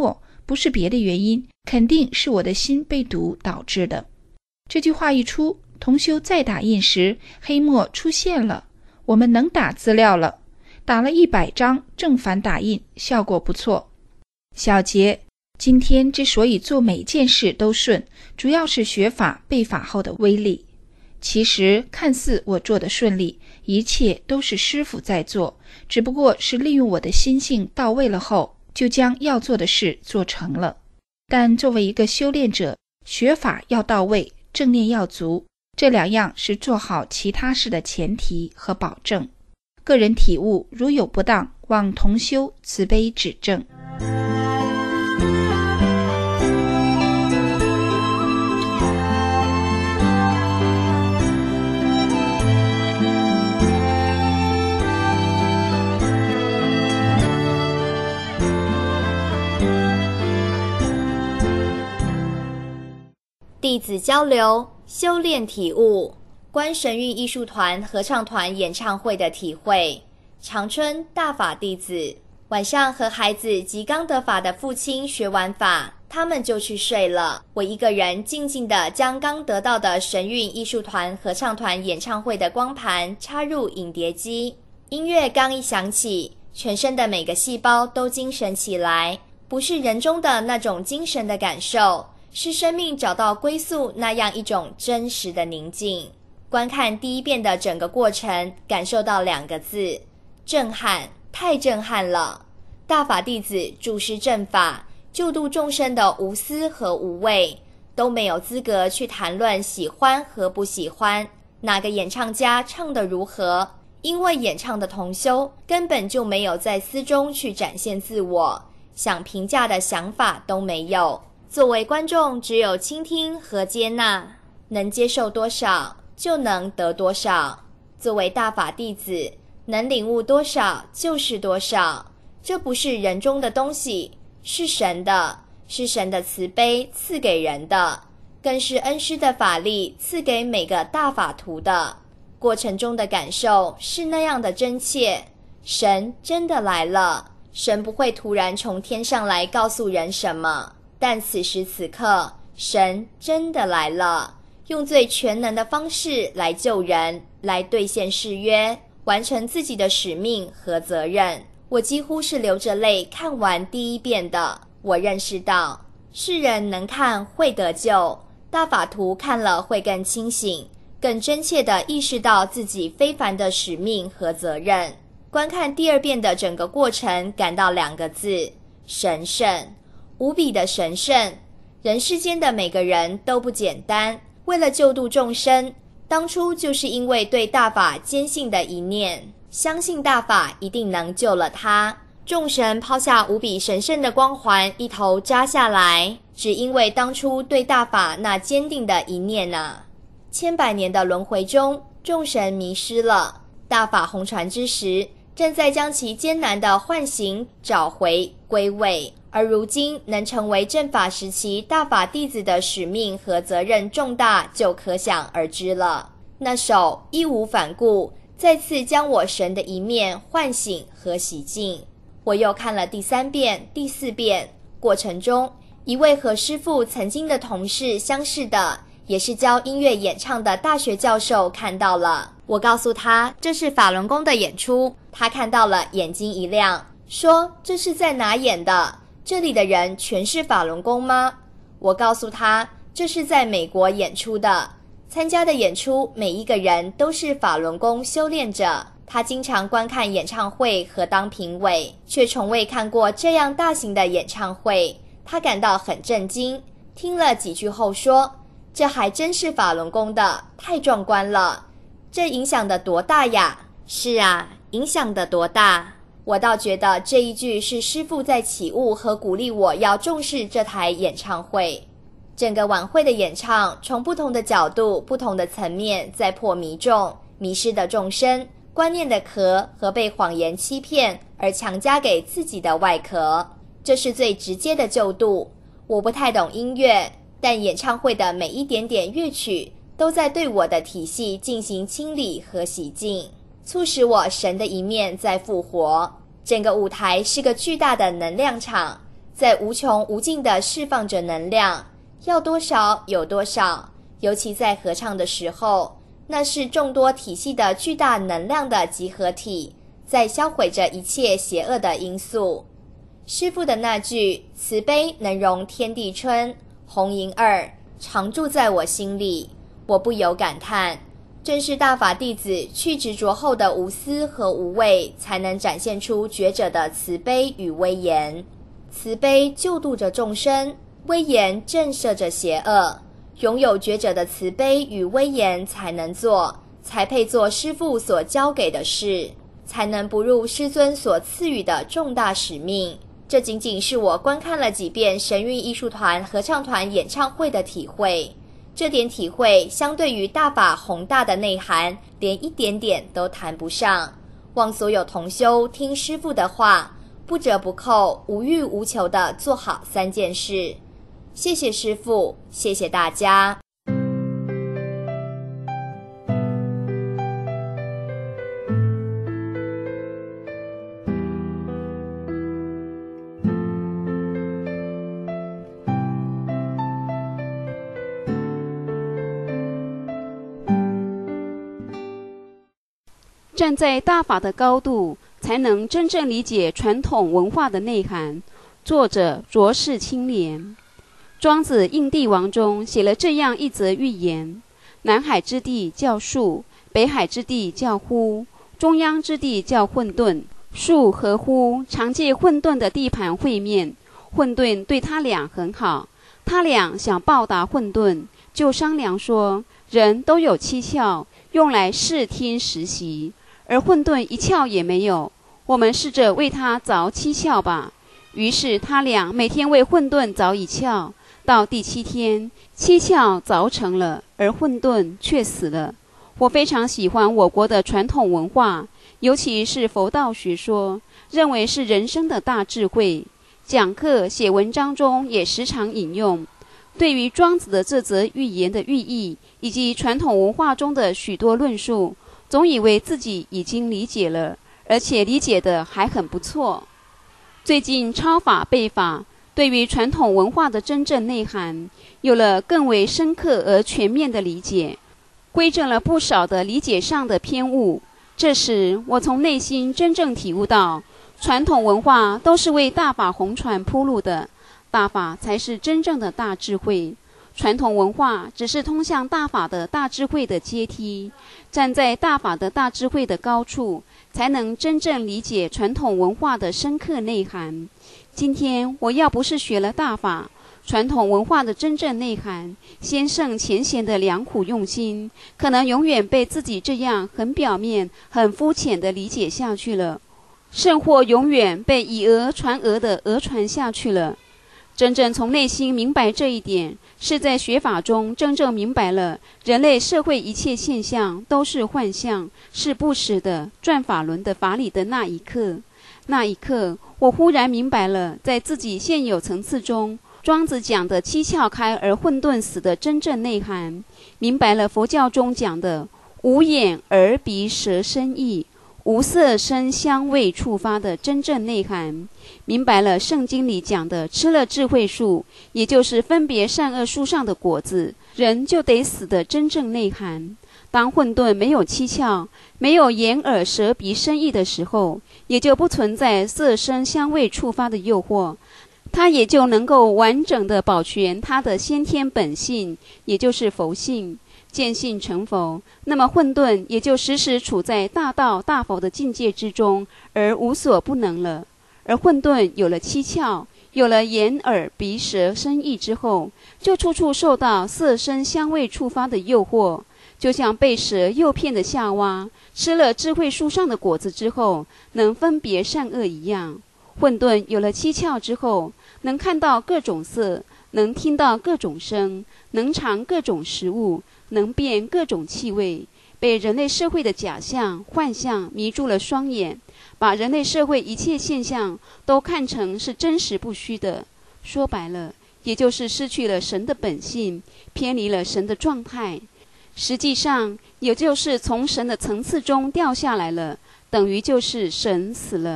不是别的原因，肯定是我的心被堵导致的。这句话一出，同修再打印时，黑墨出现了，我们能打资料了，打了一百张正反打印，效果不错。小结，今天之所以做每件事都顺，主要是学法背法后的威力。其实看似我做的顺利，一切都是师父在做，只不过是利用我的心性到位了后，就将要做的事做成了。但作为一个修炼者，学法要到位，正念要足，这两样是做好其他事的前提和保证。个人体悟如有不当，望同修慈悲指正。
弟子交流修炼体悟，观神韵艺术团合唱团演唱会的体会。长春大法弟子晚上和孩子及刚得法的父亲学完法，他们就去睡了。我一个人静静地将刚得到的神韵艺术团合唱团演唱会的光盘插入影碟机，音乐刚一响起，全身的每个细胞都精神起来，不是人中的那种精神的感受，是生命找到归宿那样一种真实的宁静。观看第一遍的整个过程，感受到两个字：震撼，太震撼了。大法弟子注师正法，救度众生的无私和无畏，都没有资格去谈论喜欢和不喜欢，哪个演唱家唱得如何，因为演唱的同修根本就没有在私中去展现自我，想评价的想法都没有。作为观众，只有倾听和接纳，能接受多少就能得多少。作为大法弟子，能领悟多少就是多少。这不是人中的东西，是神的，是神的慈悲赐给人的，更是恩师的法力赐给每个大法徒的。过程中的感受是那样的真切，神真的来了。神不会突然从天上来告诉人什么，但此时此刻，神真的来了，用最全能的方式来救人，来兑现誓约，完成自己的使命和责任。我几乎是流着泪看完第一遍的。我认识到，世人能看会得救，大法徒看了会更清醒，更真切地意识到自己非凡的使命和责任。观看第二遍的整个过程，感到两个字：神圣。无比的神圣。人世间的每个人都不简单，为了救度众生，当初就是因为对大法坚信的一念，相信大法一定能救了他。众神抛下无比神圣的光环，一头扎下来，只因为当初对大法那坚定的一念啊。千百年的轮回中，众神迷失了，大法红传之时，正在将其艰难的唤醒、找回、归位。而如今能成为正法时期大法弟子的使命和责任重大，就可想而知了。那首义无反顾，再次将我神的一面唤醒和洗净。我又看了第三遍、第四遍，过程中，一位和师父曾经的同事相识的，也是教音乐演唱的大学教授看到了。我告诉他这是法轮功的演出，他看到了，眼睛一亮，说这是在哪演的？这里的人全是法轮功吗？我告诉他，这是在美国演出的，参加的演出每一个人都是法轮功修炼者。他经常观看演唱会和当评委，却从未看过这样大型的演唱会，他感到很震惊。听了几句后说，这还真是法轮功的，太壮观了，这影响得多大呀？是啊，影响得多大。我倒觉得这一句是师父在启悟和鼓励我要重视这台演唱会。整个晚会的演唱，从不同的角度、不同的层面，在破迷众、迷失的众生、观念的壳和被谎言欺骗而强加给自己的外壳，这是最直接的救度。我不太懂音乐，但演唱会的每一点点乐曲都在对我的体系进行清理和洗净，促使我神的一面在复活。整个舞台是个巨大的能量场， 在无穷无尽地释放着能量，要多少有多少。尤其在合唱的时候，那是众多体系的巨大能量的集合体，在销毁着一切邪恶的因素。师父的那句慈悲能容天地春，红银二常住在我心里，我不由感叹，正是大法弟子去执着后的无私和无畏，才能展现出觉者的慈悲与威严。慈悲救度着众生，威严震慑着邪恶。拥有觉者的慈悲与威严才能做，才配做师父所交给的事，才能不入师尊所赐予的重大使命。这仅仅是我观看了几遍神韵艺术团合唱团演唱会的体会。这点体会相对于大法宏大的内涵，连一点点都谈不上。望所有同修听师父的话，不折不扣、无欲无求地做好三件事。谢谢师父，谢谢大家。
站在大法的高度，才能真正理解传统文化的内涵。作者卓氏青莲。庄子应帝王中写了这样一则寓言：南海之地叫树，北海之地叫呼，中央之地叫混沌。树和呼常借混沌的地盘会面，混沌对他俩很好，他俩想报答混沌，就商量说，人都有七窍，用来视听实习，而混沌一窍也没有，我们试着为他凿七窍吧。于是他俩每天为混沌凿一窍，到第七天，七窍凿成了，而混沌却死了。我非常喜欢我国的传统文化，尤其是佛道学说，认为是人生的大智慧。讲课写文章中也时常引用。对于庄子的这则寓言的寓意，以及传统文化中的许多论述，总以为自己已经理解了，而且理解的还很不错。最近超法背法，对于传统文化的真正内涵，有了更为深刻而全面的理解，规正了不少的理解上的偏误。这时，我从内心真正体悟到，传统文化都是为大法弘传铺路的，大法才是真正的大智慧。传统文化只是通向大法的大智慧的阶梯，站在大法的大智慧的高处，才能真正理解传统文化的深刻内涵。今天我要不是学了大法，传统文化的真正内涵，先圣前贤的良苦用心，可能永远被自己这样很表面、很肤浅的理解下去了，甚或永远被以讹传讹的讹传下去了。真正从内心明白这一点，是在学法中真正明白了人类社会一切现象都是幻象，是不实的转法轮的法理的那一刻。那一刻，我忽然明白了，在自己现有层次中，庄子讲的七窍开而混沌死的真正内涵，明白了佛教中讲的无眼耳鼻舌身意，无色声香味触发的真正内涵，明白了圣经里讲的吃了智慧树，也就是分别善恶树上的果子，人就得死的真正内涵。当混沌没有七窍，没有眼耳舌鼻身意的时候，也就不存在色声香味触发的诱惑，它也就能够完整的保全它的先天本性，也就是佛性。见性成佛，那么混沌也就时时处在大道大佛的境界之中，而无所不能了。而混沌有了七窍，有了眼耳鼻舌身意之后，就处处受到色声香味触发的诱惑，就像被蛇诱骗的夏娃吃了智慧树上的果子之后能分别善恶一样。混沌有了七窍之后，能看到各种色，能听到各种声，能尝各种食物，能辨各种气味，被人类社会的假象幻象迷住了双眼，把人类社会一切现象都看成是真实不虚的。说白了，也就是失去了神的本性，偏离了神的状态，实际上也就是从神的层次中掉下来了，等于就是神死了。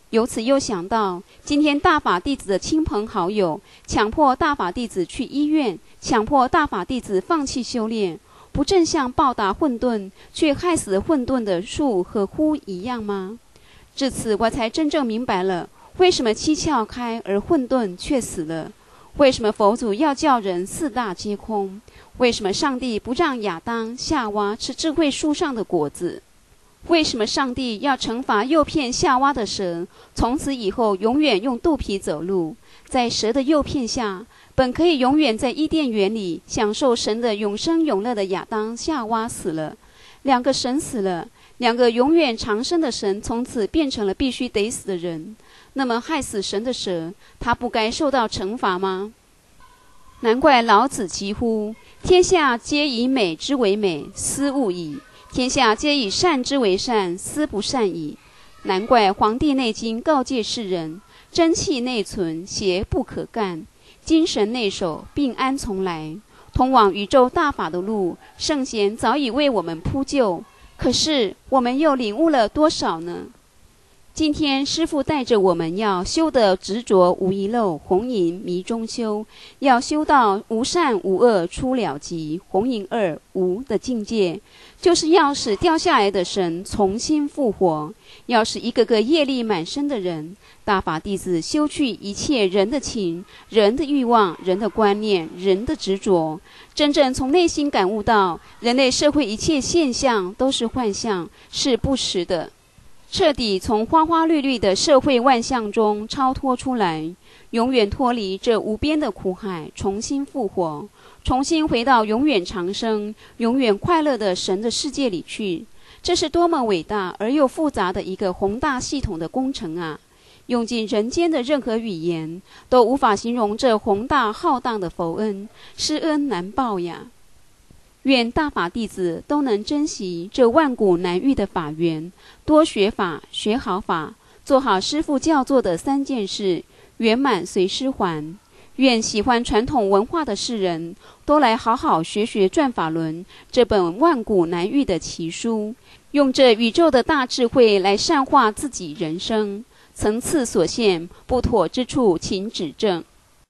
由此又想到，今天大法弟子的亲朋好友强迫大法弟子去医院，强迫大法弟子放弃修炼，不正像报答混沌却害死混沌的树和乎一样吗？至此我才真正明白了，为什么七窍开而混沌却死了，为什么佛祖要叫人四大皆空，为什么上帝不让亚当夏娃吃智慧树上的果子，为什么上帝要惩罚诱骗夏娃的蛇，从此以后永远用肚皮走路？在蛇的诱骗下，本可以永远在伊甸园里享受神的永生永乐的亚当夏娃死了，两个神死了，两个永远长生的神从此变成了必须得死的人。那么害死神的蛇，他不该受到惩罚吗？难怪老子疾呼：天下皆以美之为美，斯恶已；天下皆以善之为善，斯不善已。难怪《黄帝内经》告诫世人：真气内存，邪不可干；精神内守，病安从来。通往宇宙大法的路，圣贤早已为我们铺就，可是我们又领悟了多少呢？今天师父带着我们要修的执着无遗漏，红银迷中修，要修到无善无恶出了极，红银二无的境界，就是要使掉下来的神重新复活，要使一个个业力满身的人，大法弟子修去一切人的情、人的欲望、人的观念、人的执着，真正从内心感悟到人类社会一切现象都是幻象，是不实的，彻底从花花绿绿的社会万象中超脱出来，永远脱离这无边的苦海，重新复活，重新回到永远长生、永远快乐的神的世界里去。这是多么伟大而又复杂的一个宏大系统的工程啊！用尽人间的任何语言都无法形容这宏大浩荡的佛恩，施恩难报呀！愿大法弟子都能珍惜这万古难遇的法缘，多学法，学好法，做好师父教做的三件事，圆满随师还。愿喜欢传统文化的世人都来好好学学《转法轮》这本万古难遇的奇书，用这宇宙的大智慧来善化自己人生。层次所限，不妥之处请指正。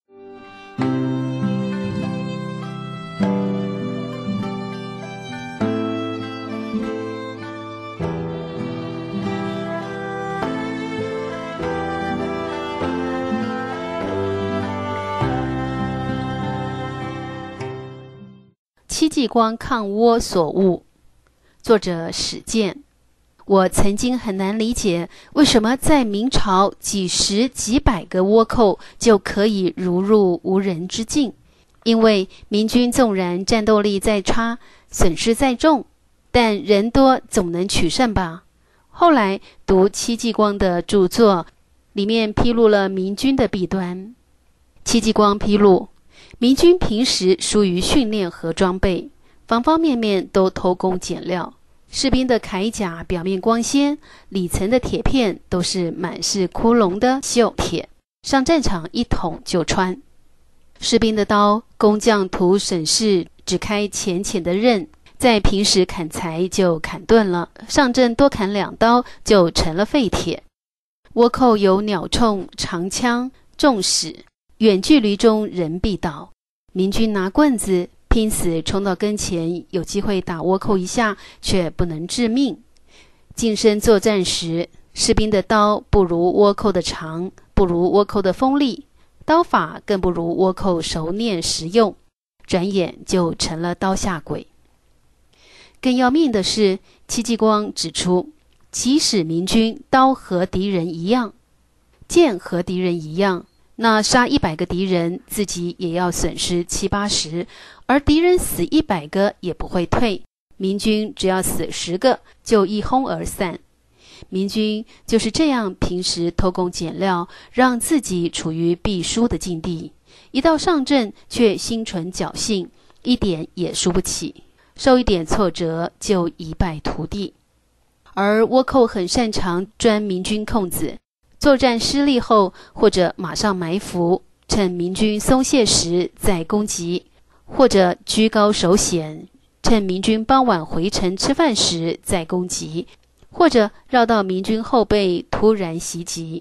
戚继光抗倭所悟，作者史鉴。我曾经很难理解，为什么在明朝几十几百个倭寇就可以如入无人之境？因为明军纵然战斗力再差，损失再重，但人多总能取胜吧。后来读戚继光的著作，里面披露了明军的弊端。戚继光披露，明军平时疏于训练和装备，方方面面都偷工减料。士兵的铠甲表面光鲜，里层的铁片都是满是窟窿的锈铁，上战场一捅就穿。士兵的刀，工匠图省事，只开浅浅的刃，在平时砍柴就砍钝了，上阵多砍两刀就成了废铁。倭寇有鸟铳、长枪、重矢，远距离中人必倒。明军拿棍子拼死冲到跟前，有机会打倭寇一下，却不能致命。近身作战时，士兵的刀不如倭寇的长，不如倭寇的锋利，刀法更不如倭寇熟练实用，转眼就成了刀下鬼。更要命的是，戚继光指出，即使明军刀和敌人一样，剑和敌人一样，那杀一百个敌人，自己也要损失七八十，而敌人死一百个也不会退，明军只要死十个就一哄而散。明军就是这样平时偷工减料，让自己处于必输的境地，一到上阵却心存侥幸，一点也输不起，受一点挫折就一败涂地。而倭寇很擅长钻明军空子，作战失利后，或者马上埋伏，趁明军松懈时再攻击，或者居高守险，趁明军傍晚回城吃饭时再攻击，或者绕到明军后背突然袭击。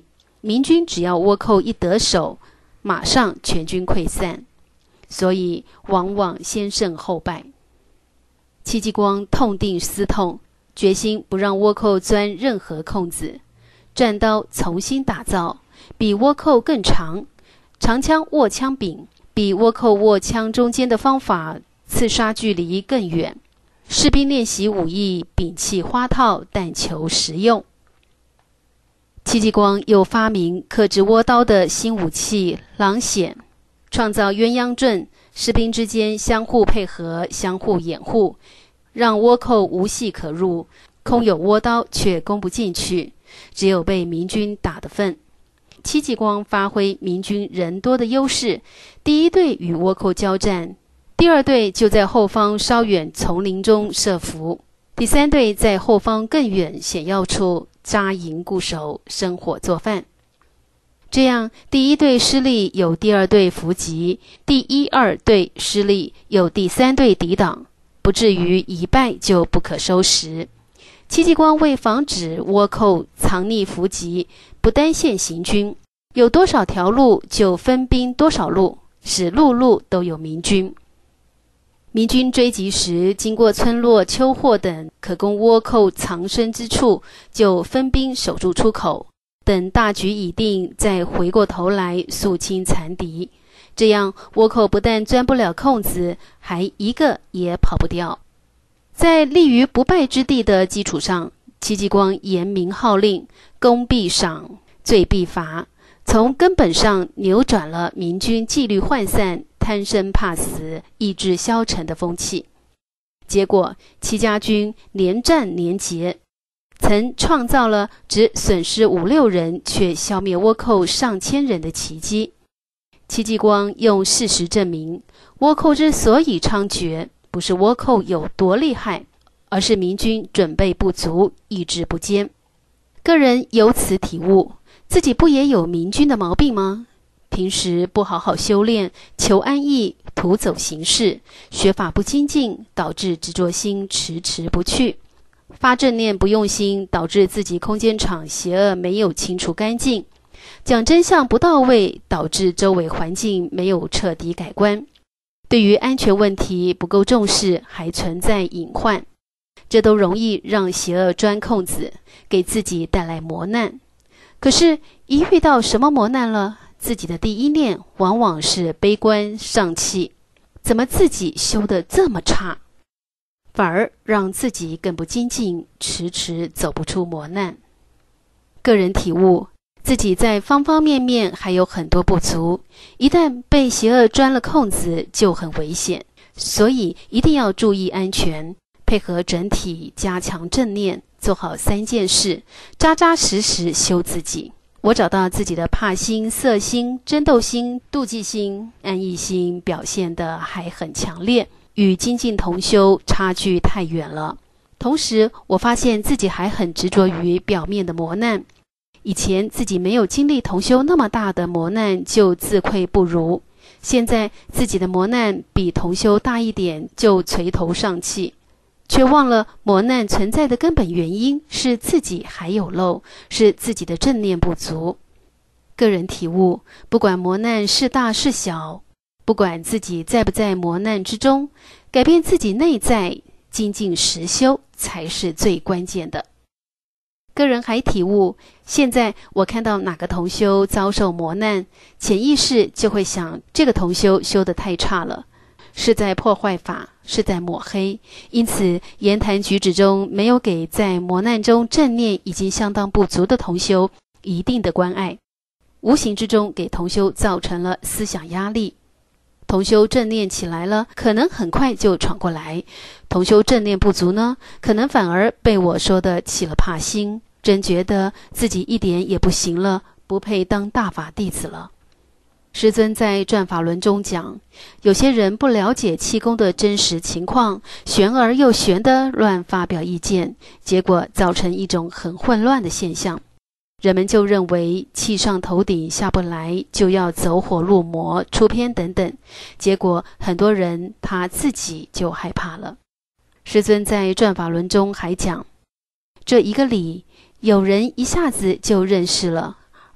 明军只要倭寇一得手，马上全军溃散，所以往往先胜后败。戚继光痛定思痛，决心不让倭寇钻任何空子，战刀重新打造，比倭寇更长，长枪握枪柄，比倭寇握枪中间的方法刺杀距离更远。士兵练习武艺，摒弃花套，但求实用。戚继光又发明克制倭刀的新武器狼筅，创造鸳鸯阵，士兵之间相互配合，相互掩护，让倭寇无隙可入，空有倭刀却攻不进去，只有被明军打得份。戚继光发挥明军人多的优势，第一队与倭寇交战，第二队就在后方稍远丛林中设伏，第三队在后方更远险要处扎营固守，生火做饭。这样第一队失利有第二队伏击，第一二队失利有第三队抵挡，不至于一败就不可收拾。戚继光为防止倭寇藏匿伏击，不单线行军，有多少条路就分兵多少路，使路路都有明军。明军追击时，经过村落、丘壑等可供倭寇藏身之处，就分兵守住出口，等大局已定，再回过头来肃清残敌。这样倭寇不但钻不了空子，还一个也跑不掉。在立于不败之地的基础上，戚继光严明号令，功必赏，罪必罚，从根本上扭转了明军纪律涣散、贪生怕死、意志消沉的风气。结果戚家军连战连捷，曾创造了只损失五六人却消灭倭寇上千人的奇迹。戚继光用事实证明，倭寇之所以猖獗，不是倭寇有多厉害，而是明军准备不足，意志不坚。个人由此体悟，自己不也有明军的毛病吗？平时不好好修炼，求安逸，徒走形式，学法不精进，导致执着心迟迟不去；发正念不用心，导致自己空间场邪恶没有清除干净；讲真相不到位，导致周围环境没有彻底改观；对于安全问题不够重视，还存在隐患，这都容易让邪恶钻空子，给自己带来磨难。可是，一遇到什么磨难了，自己的第一念往往是悲观丧气，怎么自己修得这么差？反而让自己更不精进，迟迟走不出磨难。个人体悟，自己在方方面面还有很多不足，一旦被邪恶钻了空子，就很危险。所以一定要注意安全，配合整体加强正念，做好三件事，扎扎实实修自己。我找到自己的怕心、色心、争斗心、妒忌心、安逸心表现得还很强烈，与精进同修差距太远了。同时我发现自己还很执着于表面的磨难，以前自己没有经历同修那么大的磨难就自愧不如，现在自己的磨难比同修大一点就垂头丧气，却忘了磨难存在的根本原因是自己还有漏，是自己的正念不足。个人体悟，不管磨难是大是小，不管自己在不在磨难之中，改变自己内在，精进实修才是最关键的。个人还体悟，现在我看到哪个同修遭受磨难，潜意识就会想，这个同修修得太差了，是在破坏法，是在抹黑，因此言谈举止中没有给在磨难中正念已经相当不足的同修一定的关爱，无形之中给同修造成了思想压力。同修正念起来了，可能很快就闯过来；同修正念不足呢，可能反而被我说的起了怕心，真觉得自己一点也不行了，不配当大法弟子了。师尊在转法轮中讲，有些人不了解气功的真实情况，玄而又玄的乱发表意见，结果造成一种很混乱的现象。人们就认为气上头顶下不来，就要走火入魔、出偏等等，结果很多人他自己就害怕了。师尊在转法轮中还讲，这一个理，有人一下子就认识了，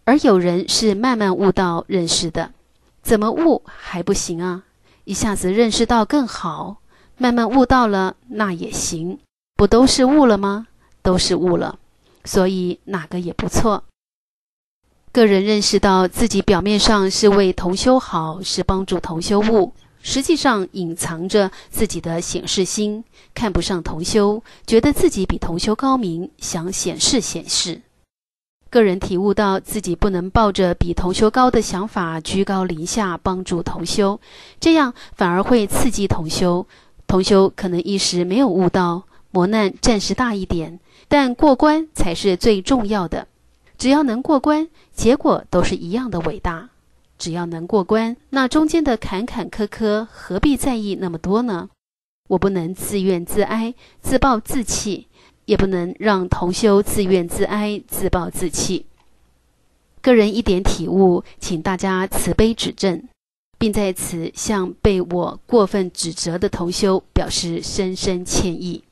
而有人是慢慢悟道认识的。怎么悟还不行啊？一下子认识到更好，慢慢悟到了那也行，不都是悟了吗？都是悟了，所以哪个也不错。个人认识到自己表面上是为同修好，是帮助同修悟，实际上隐藏着自己的显示心，看不上同修，觉得自己比同修高明，想显示显示。个人体悟到自己不能抱着比同修高的想法居高临下帮助同修，这样反而会刺激同修。同修可能一时没有悟到，磨难暂时大一点，但过关才是最重要的。只要能过关，结果都是一样的伟大。只要能过关，那中间的坎坎坷坷何必在意那么多呢？我不能自怨自哀，自暴自弃，也不能让同修自怨自哀，自暴自弃。个人一点体悟，请大家慈悲指正，并在此向被我过分指责的同修表示深深歉意。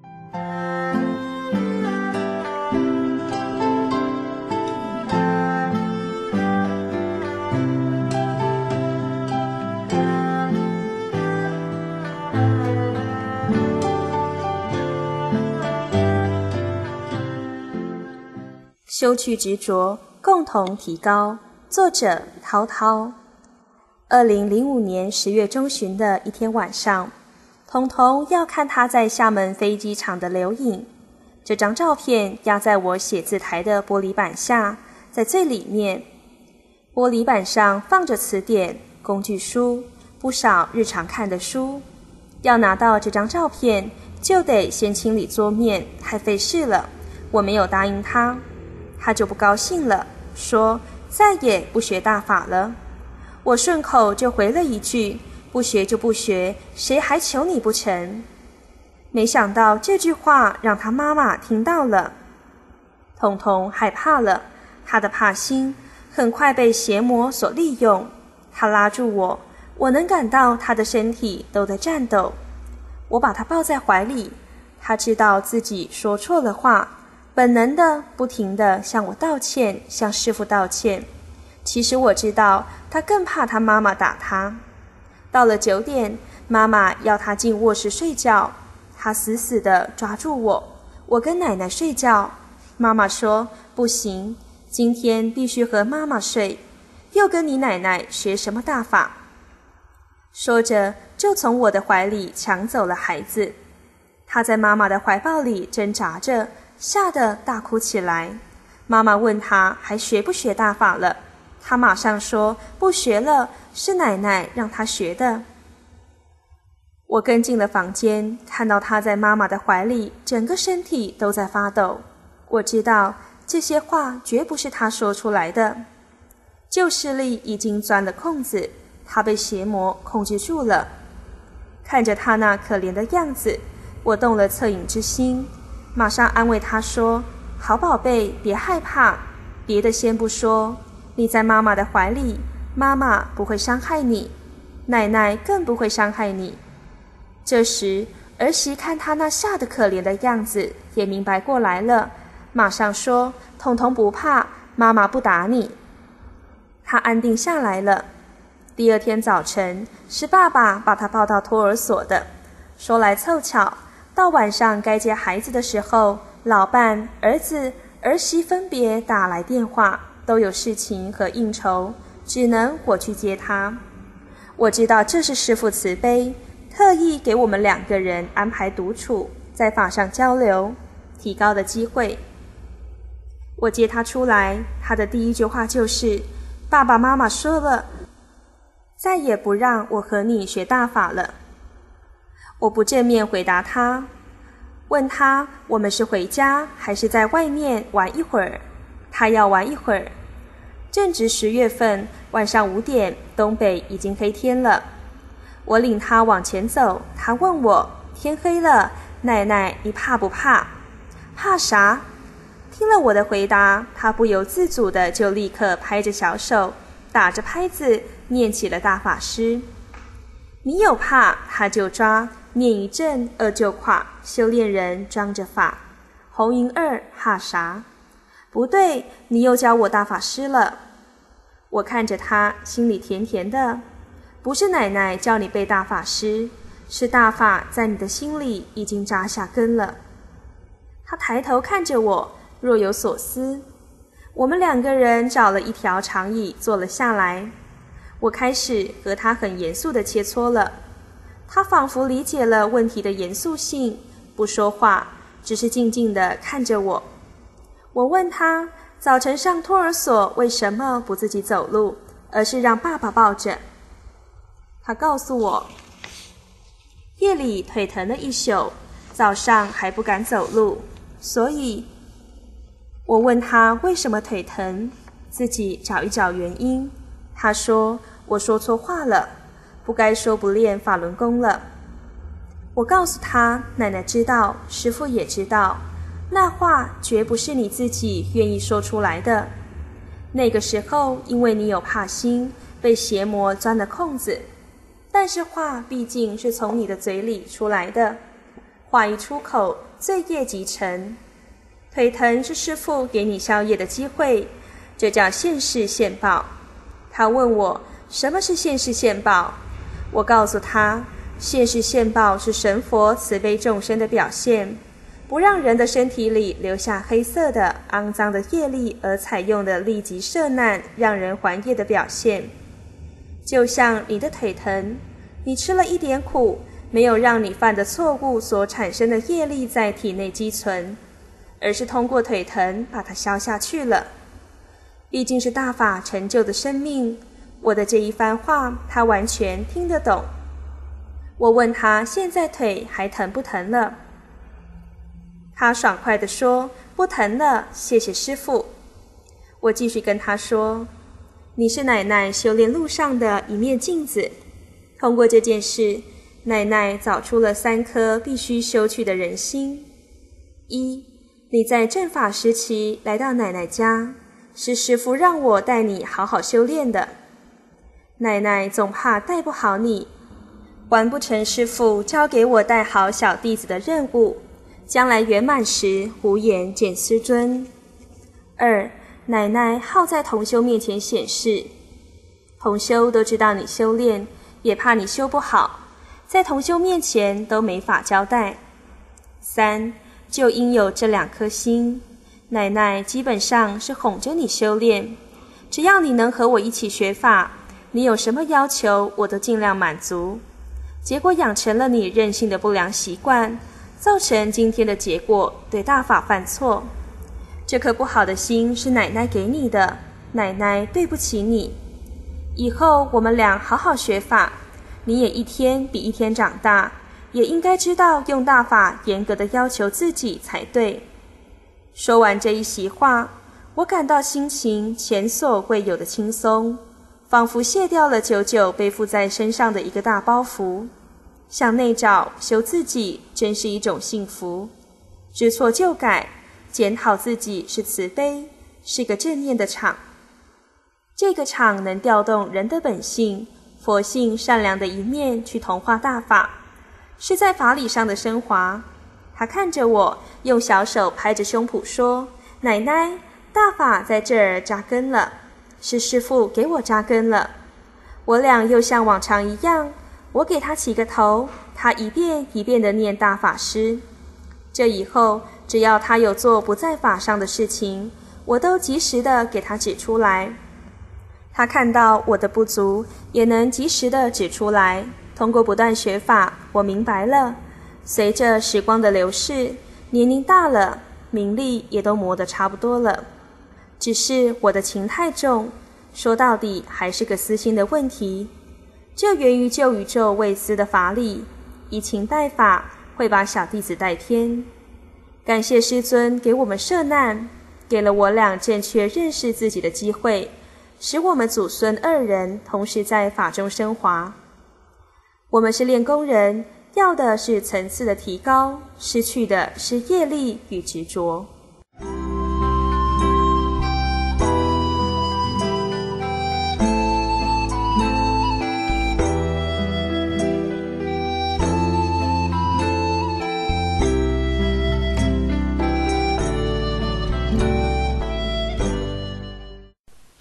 修去执着，共同提高。作者涛涛。二零零五年十月中旬的一天晚上，彤彤要看他在厦门飞机场的留影。这张照片压在我写字台的玻璃板下，在最里面。玻璃板上放着词典、工具书，不少日常看的书。要拿到这张照片，就得先清理桌面，太费事了。我没有答应他。他就不高兴了，说再也不学大法了。我顺口就回了一句，不学就不学，谁还求你不成？没想到这句话让他妈妈听到了。彤彤害怕了，他的怕心很快被邪魔所利用。他拉住我，我能感到他的身体都在颤抖。我把他抱在怀里，他知道自己说错了话，本能的不停地向我道歉，向师父道歉。其实我知道他更怕他妈妈打他。到了九点，妈妈要他进卧室睡觉，他死死地抓住我，我跟奶奶睡觉。妈妈说不行，今天必须和妈妈睡，又跟你奶奶学什么大法。说着就从我的怀里抢走了孩子。他在妈妈的怀抱里挣扎着，吓得大哭起来。妈妈问他还学不学大法了，他马上说不学了，是奶奶让他学的。我跟进了房间，看到他在妈妈的怀里，整个身体都在发抖。我知道这些话绝不是他说出来的。旧势力已经钻了空子，他被邪魔控制住了。看着他那可怜的样子，我动了恻隐之心，马上安慰他说，好宝贝，别害怕，别的先不说，你在妈妈的怀里，妈妈不会伤害你，奶奶更不会伤害你。这时儿媳看他那吓得可怜的样子，也明白过来了，马上说，彤彤不怕，妈妈不打你。他安定下来了。第二天早晨，是爸爸把他抱到托儿所的。说来凑巧，到晚上该接孩子的时候，老伴、儿子、儿媳分别打来电话，都有事情和应酬，只能我去接他。我知道这是师父慈悲，特意给我们两个人安排独处，在法上交流提高的机会。我接他出来，他的第一句话就是爸爸妈妈说了，再也不让我和你学大法了。我不正面回答他，问他我们是回家还是在外面玩一会儿。他要玩一会儿。正值十月份，晚上五点，东北已经黑天了。我领他往前走，他问我天黑了，奶奶你怕不怕？怕啥？听了我的回答，他不由自主的就立刻拍着小手，打着拍子念起了大法师。你有怕他就抓，念一阵二就垮，修炼人装着法，红银二怕啥？ 不对，你又教我大法师了。我看着他，心里甜甜的。不是奶奶叫你背大法师，是大法在你的心里已经扎下根了。他抬头看着我，若有所思。我们两个人找了一条长椅坐了下来，我开始和他很严肃地切磋了。他仿佛理解了问题的严肃性，不说话，只是静静地看着我。我问他，早晨上托儿所为什么不自己走路，而是让爸爸抱着？他告诉我，夜里腿疼了一宿，早上还不敢走路，所以我问他为什么腿疼，自己找一找原因。他说我说错话了，不该说不练法轮功了。我告诉他，奶奶知道，师父也知道，那话绝不是你自己愿意说出来的。那个时候因为你有怕心，被邪魔钻了空子，但是话毕竟是从你的嘴里出来的，话一出口，罪业即成。腿疼是师父给你消业的机会，这叫现世现报。他问我什么是现世现报，我告诉他，现世现报是神佛慈悲众生的表现，不让人的身体里留下黑色的肮脏的业力而采用的立即赦难让人还业的表现。就像你的腿疼，你吃了一点苦，没有让你犯的错误所产生的业力在体内积存，而是通过腿疼把它消下去了。毕竟是大法成就的生命，我的这一番话他完全听得懂。我问他现在腿还疼不疼了，他爽快地说不疼了，谢谢师父。我继续跟他说，你是奶奶修炼路上的一面镜子，通过这件事，奶奶找出了三颗必须修去的人心。一，你在正法时期来到奶奶家，是师父让我带你好好修炼的。奶奶总怕带不好你，完不成师父交给我带好小弟子的任务，将来圆满时无颜见师尊。二，奶奶好在同修面前显示，同修都知道你修炼，也怕你修不好，在同修面前都没法交代。三，就因有这两颗心，奶奶基本上是哄着你修炼，只要你能和我一起学法，你有什么要求我都尽量满足。结果养成了你任性的不良习惯，造成今天的结果，对大法犯错。这颗不好的心是奶奶给你的，奶奶对不起你。以后我们俩好好学法，你也一天比一天长大，也应该知道用大法严格的要求自己才对。说完这一席话，我感到心情前所未有的轻松，仿佛卸掉了久久背负在身上的一个大包袱。向内找修自己真是一种幸福，知错就改，检讨自己是慈悲，是个正念的场。这个场能调动人的本性、佛性善良的一面去同化大法，是在法理上的升华。他看着我，用小手拍着胸脯说，奶奶，大法在这儿扎根了，是师父给我扎根了。我俩又像往常一样，我给他起个头，他一遍一遍地念大法师。这以后只要他有做不在法上的事情，我都及时地给他指出来。他看到我的不足，也能及时地指出来。通过不断学法，我明白了，随着时光的流逝，年龄大了，名利也都磨得差不多了。只是我的情太重，说到底还是个私心的问题。这源于旧宇宙未私的法理，以情代法，会把小弟子带偏。感谢师尊给我们摄难，给了我俩正确认识自己的机会，使我们祖孙二人同时在法中升华。我们是练功人，要的是层次的提高，失去的是业力与执着。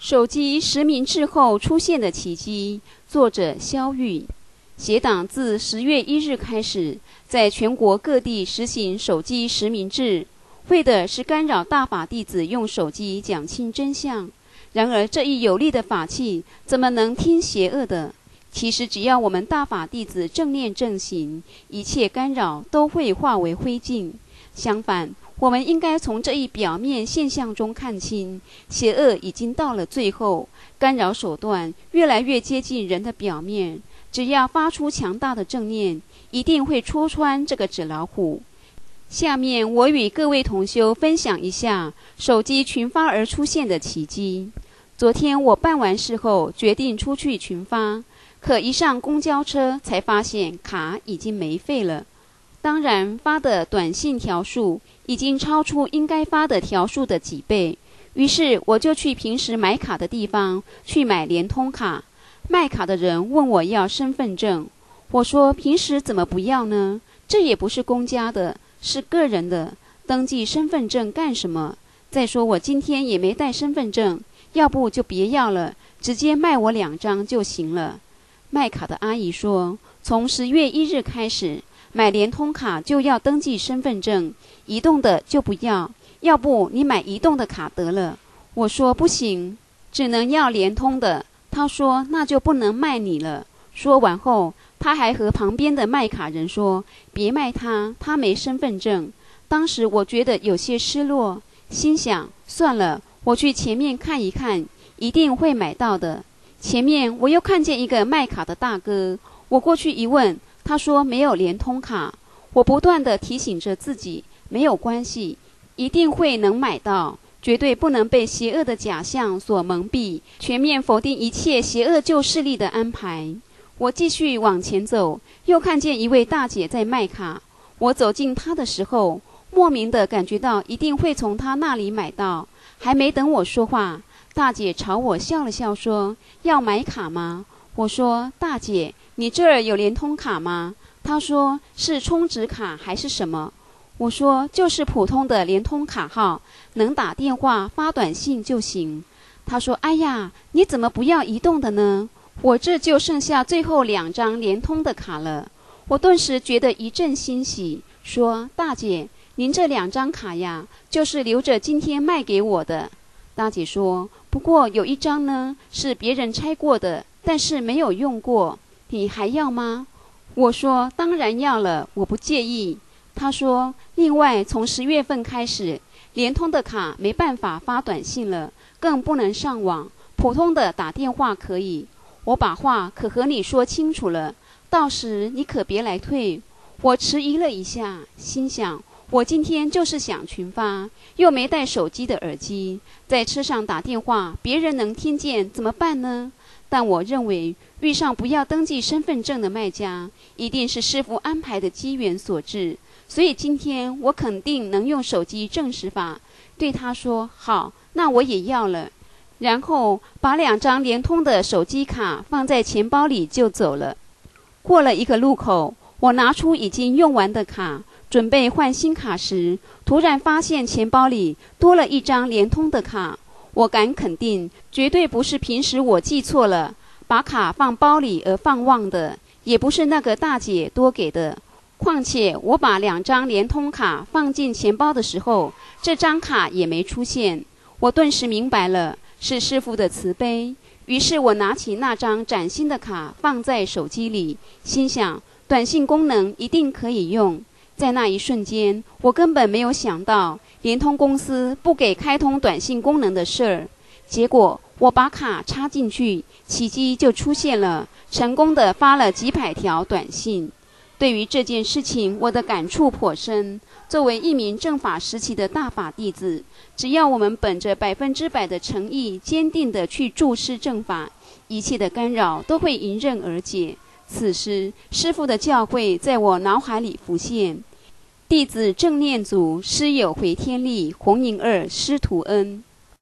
手机实名制后出现的奇迹，作者萧玉。协党自十月一日开始，在全国各地实行手机实名制，为的是干扰大法弟子用手机讲清真相。然而这一有力的法器，怎么能听邪恶的？其实只要我们大法弟子正念正行，一切干扰都会化为灰烬。相反，我们应该从这一表面现象中看清，邪恶已经到了最后，干扰手段越来越接近人的表面。只要发出强大的正念，一定会戳穿这个纸老虎。下面我与各位同修分享一下手机群发而出现的奇迹。昨天我办完事后决定出去群发，可一上公交车才发现卡已经没费了。当然发的短信条数已经超出应该发的条数的几倍，于是我就去平时买卡的地方去买联通卡。卖卡的人问我要身份证，我说平时怎么不要呢？这也不是公家的，是个人的，登记身份证干什么？再说我今天也没带身份证，要不就别要了，直接卖我两张就行了。卖卡的阿姨说，从十月一日开始，买联通卡就要登记身份证，移动的就不要，要不你买移动的卡得了。我说不行，只能要联通的。他说那就不能卖你了。说完后，他还和旁边的卖卡人说，别卖他，他没身份证。当时我觉得有些失落，心想算了，我去前面看一看，一定会买到的。前面我又看见一个卖卡的大哥，我过去一问，他说没有联通卡。我不断地提醒着自己，没有关系，一定会能买到，绝对不能被邪恶的假象所蒙蔽，全面否定一切邪恶旧势力的安排。我继续往前走，又看见一位大姐在卖卡。我走近她的时候，莫名地感觉到一定会从她那里买到。还没等我说话，大姐朝我笑了笑说，要买卡吗？我说大姐，你这儿有联通卡吗？她说是充值卡还是什么？我说就是普通的联通卡号，能打电话发短信就行。她说哎呀，你怎么不要移动的呢？我这就剩下最后两张联通的卡了。我顿时觉得一阵欣喜，说大姐，您这两张卡呀，就是留着今天卖给我的。大姐说，不过有一张呢，是别人拆过的，但是没有用过，你还要吗？我说当然要了，我不介意。她说另外从十月份开始，联通的卡没办法发短信了，更不能上网，普通的打电话可以。我把话可和你说清楚了，到时你可别来退。我迟疑了一下，心想我今天就是想群发，又没带手机的耳机，在车上打电话，别人能听见怎么办呢？但我认为遇上不要登记身份证的卖家，一定是师父安排的机缘所致，所以今天我肯定能用手机证实法。对他说好，那我也要了，然后把两张联通的手机卡放在钱包里就走了。过了一个路口，我拿出已经用完的卡，准备换新卡时，突然发现钱包里多了一张联通的卡。我敢肯定，绝对不是平时我记错了，把卡放包里而放忘的，也不是那个大姐多给的。况且我把两张联通卡放进钱包的时候，这张卡也没出现。我顿时明白了，是师父的慈悲。于是我拿起那张崭新的卡放在手机里，心想短信功能一定可以用。在那一瞬间，我根本没有想到联通公司不给开通短信功能的事儿。结果我把卡插进去，奇迹就出现了，成功的发了几百条短信。对于这件事情，我的感触颇深。作为一名正法时期的大法弟子，只要我们本着百分之百的诚意，坚定的去注视正法，一切的干扰都会迎刃而解。此时师父的教诲在我脑海里浮现，弟子正念祖师有回天力，弘迎二师徒恩。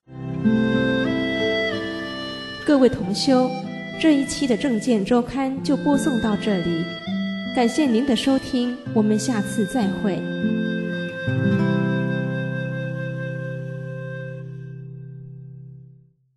各位同修，这一期的正见周刊就播送到这里，感谢您的收听，我们下次再会。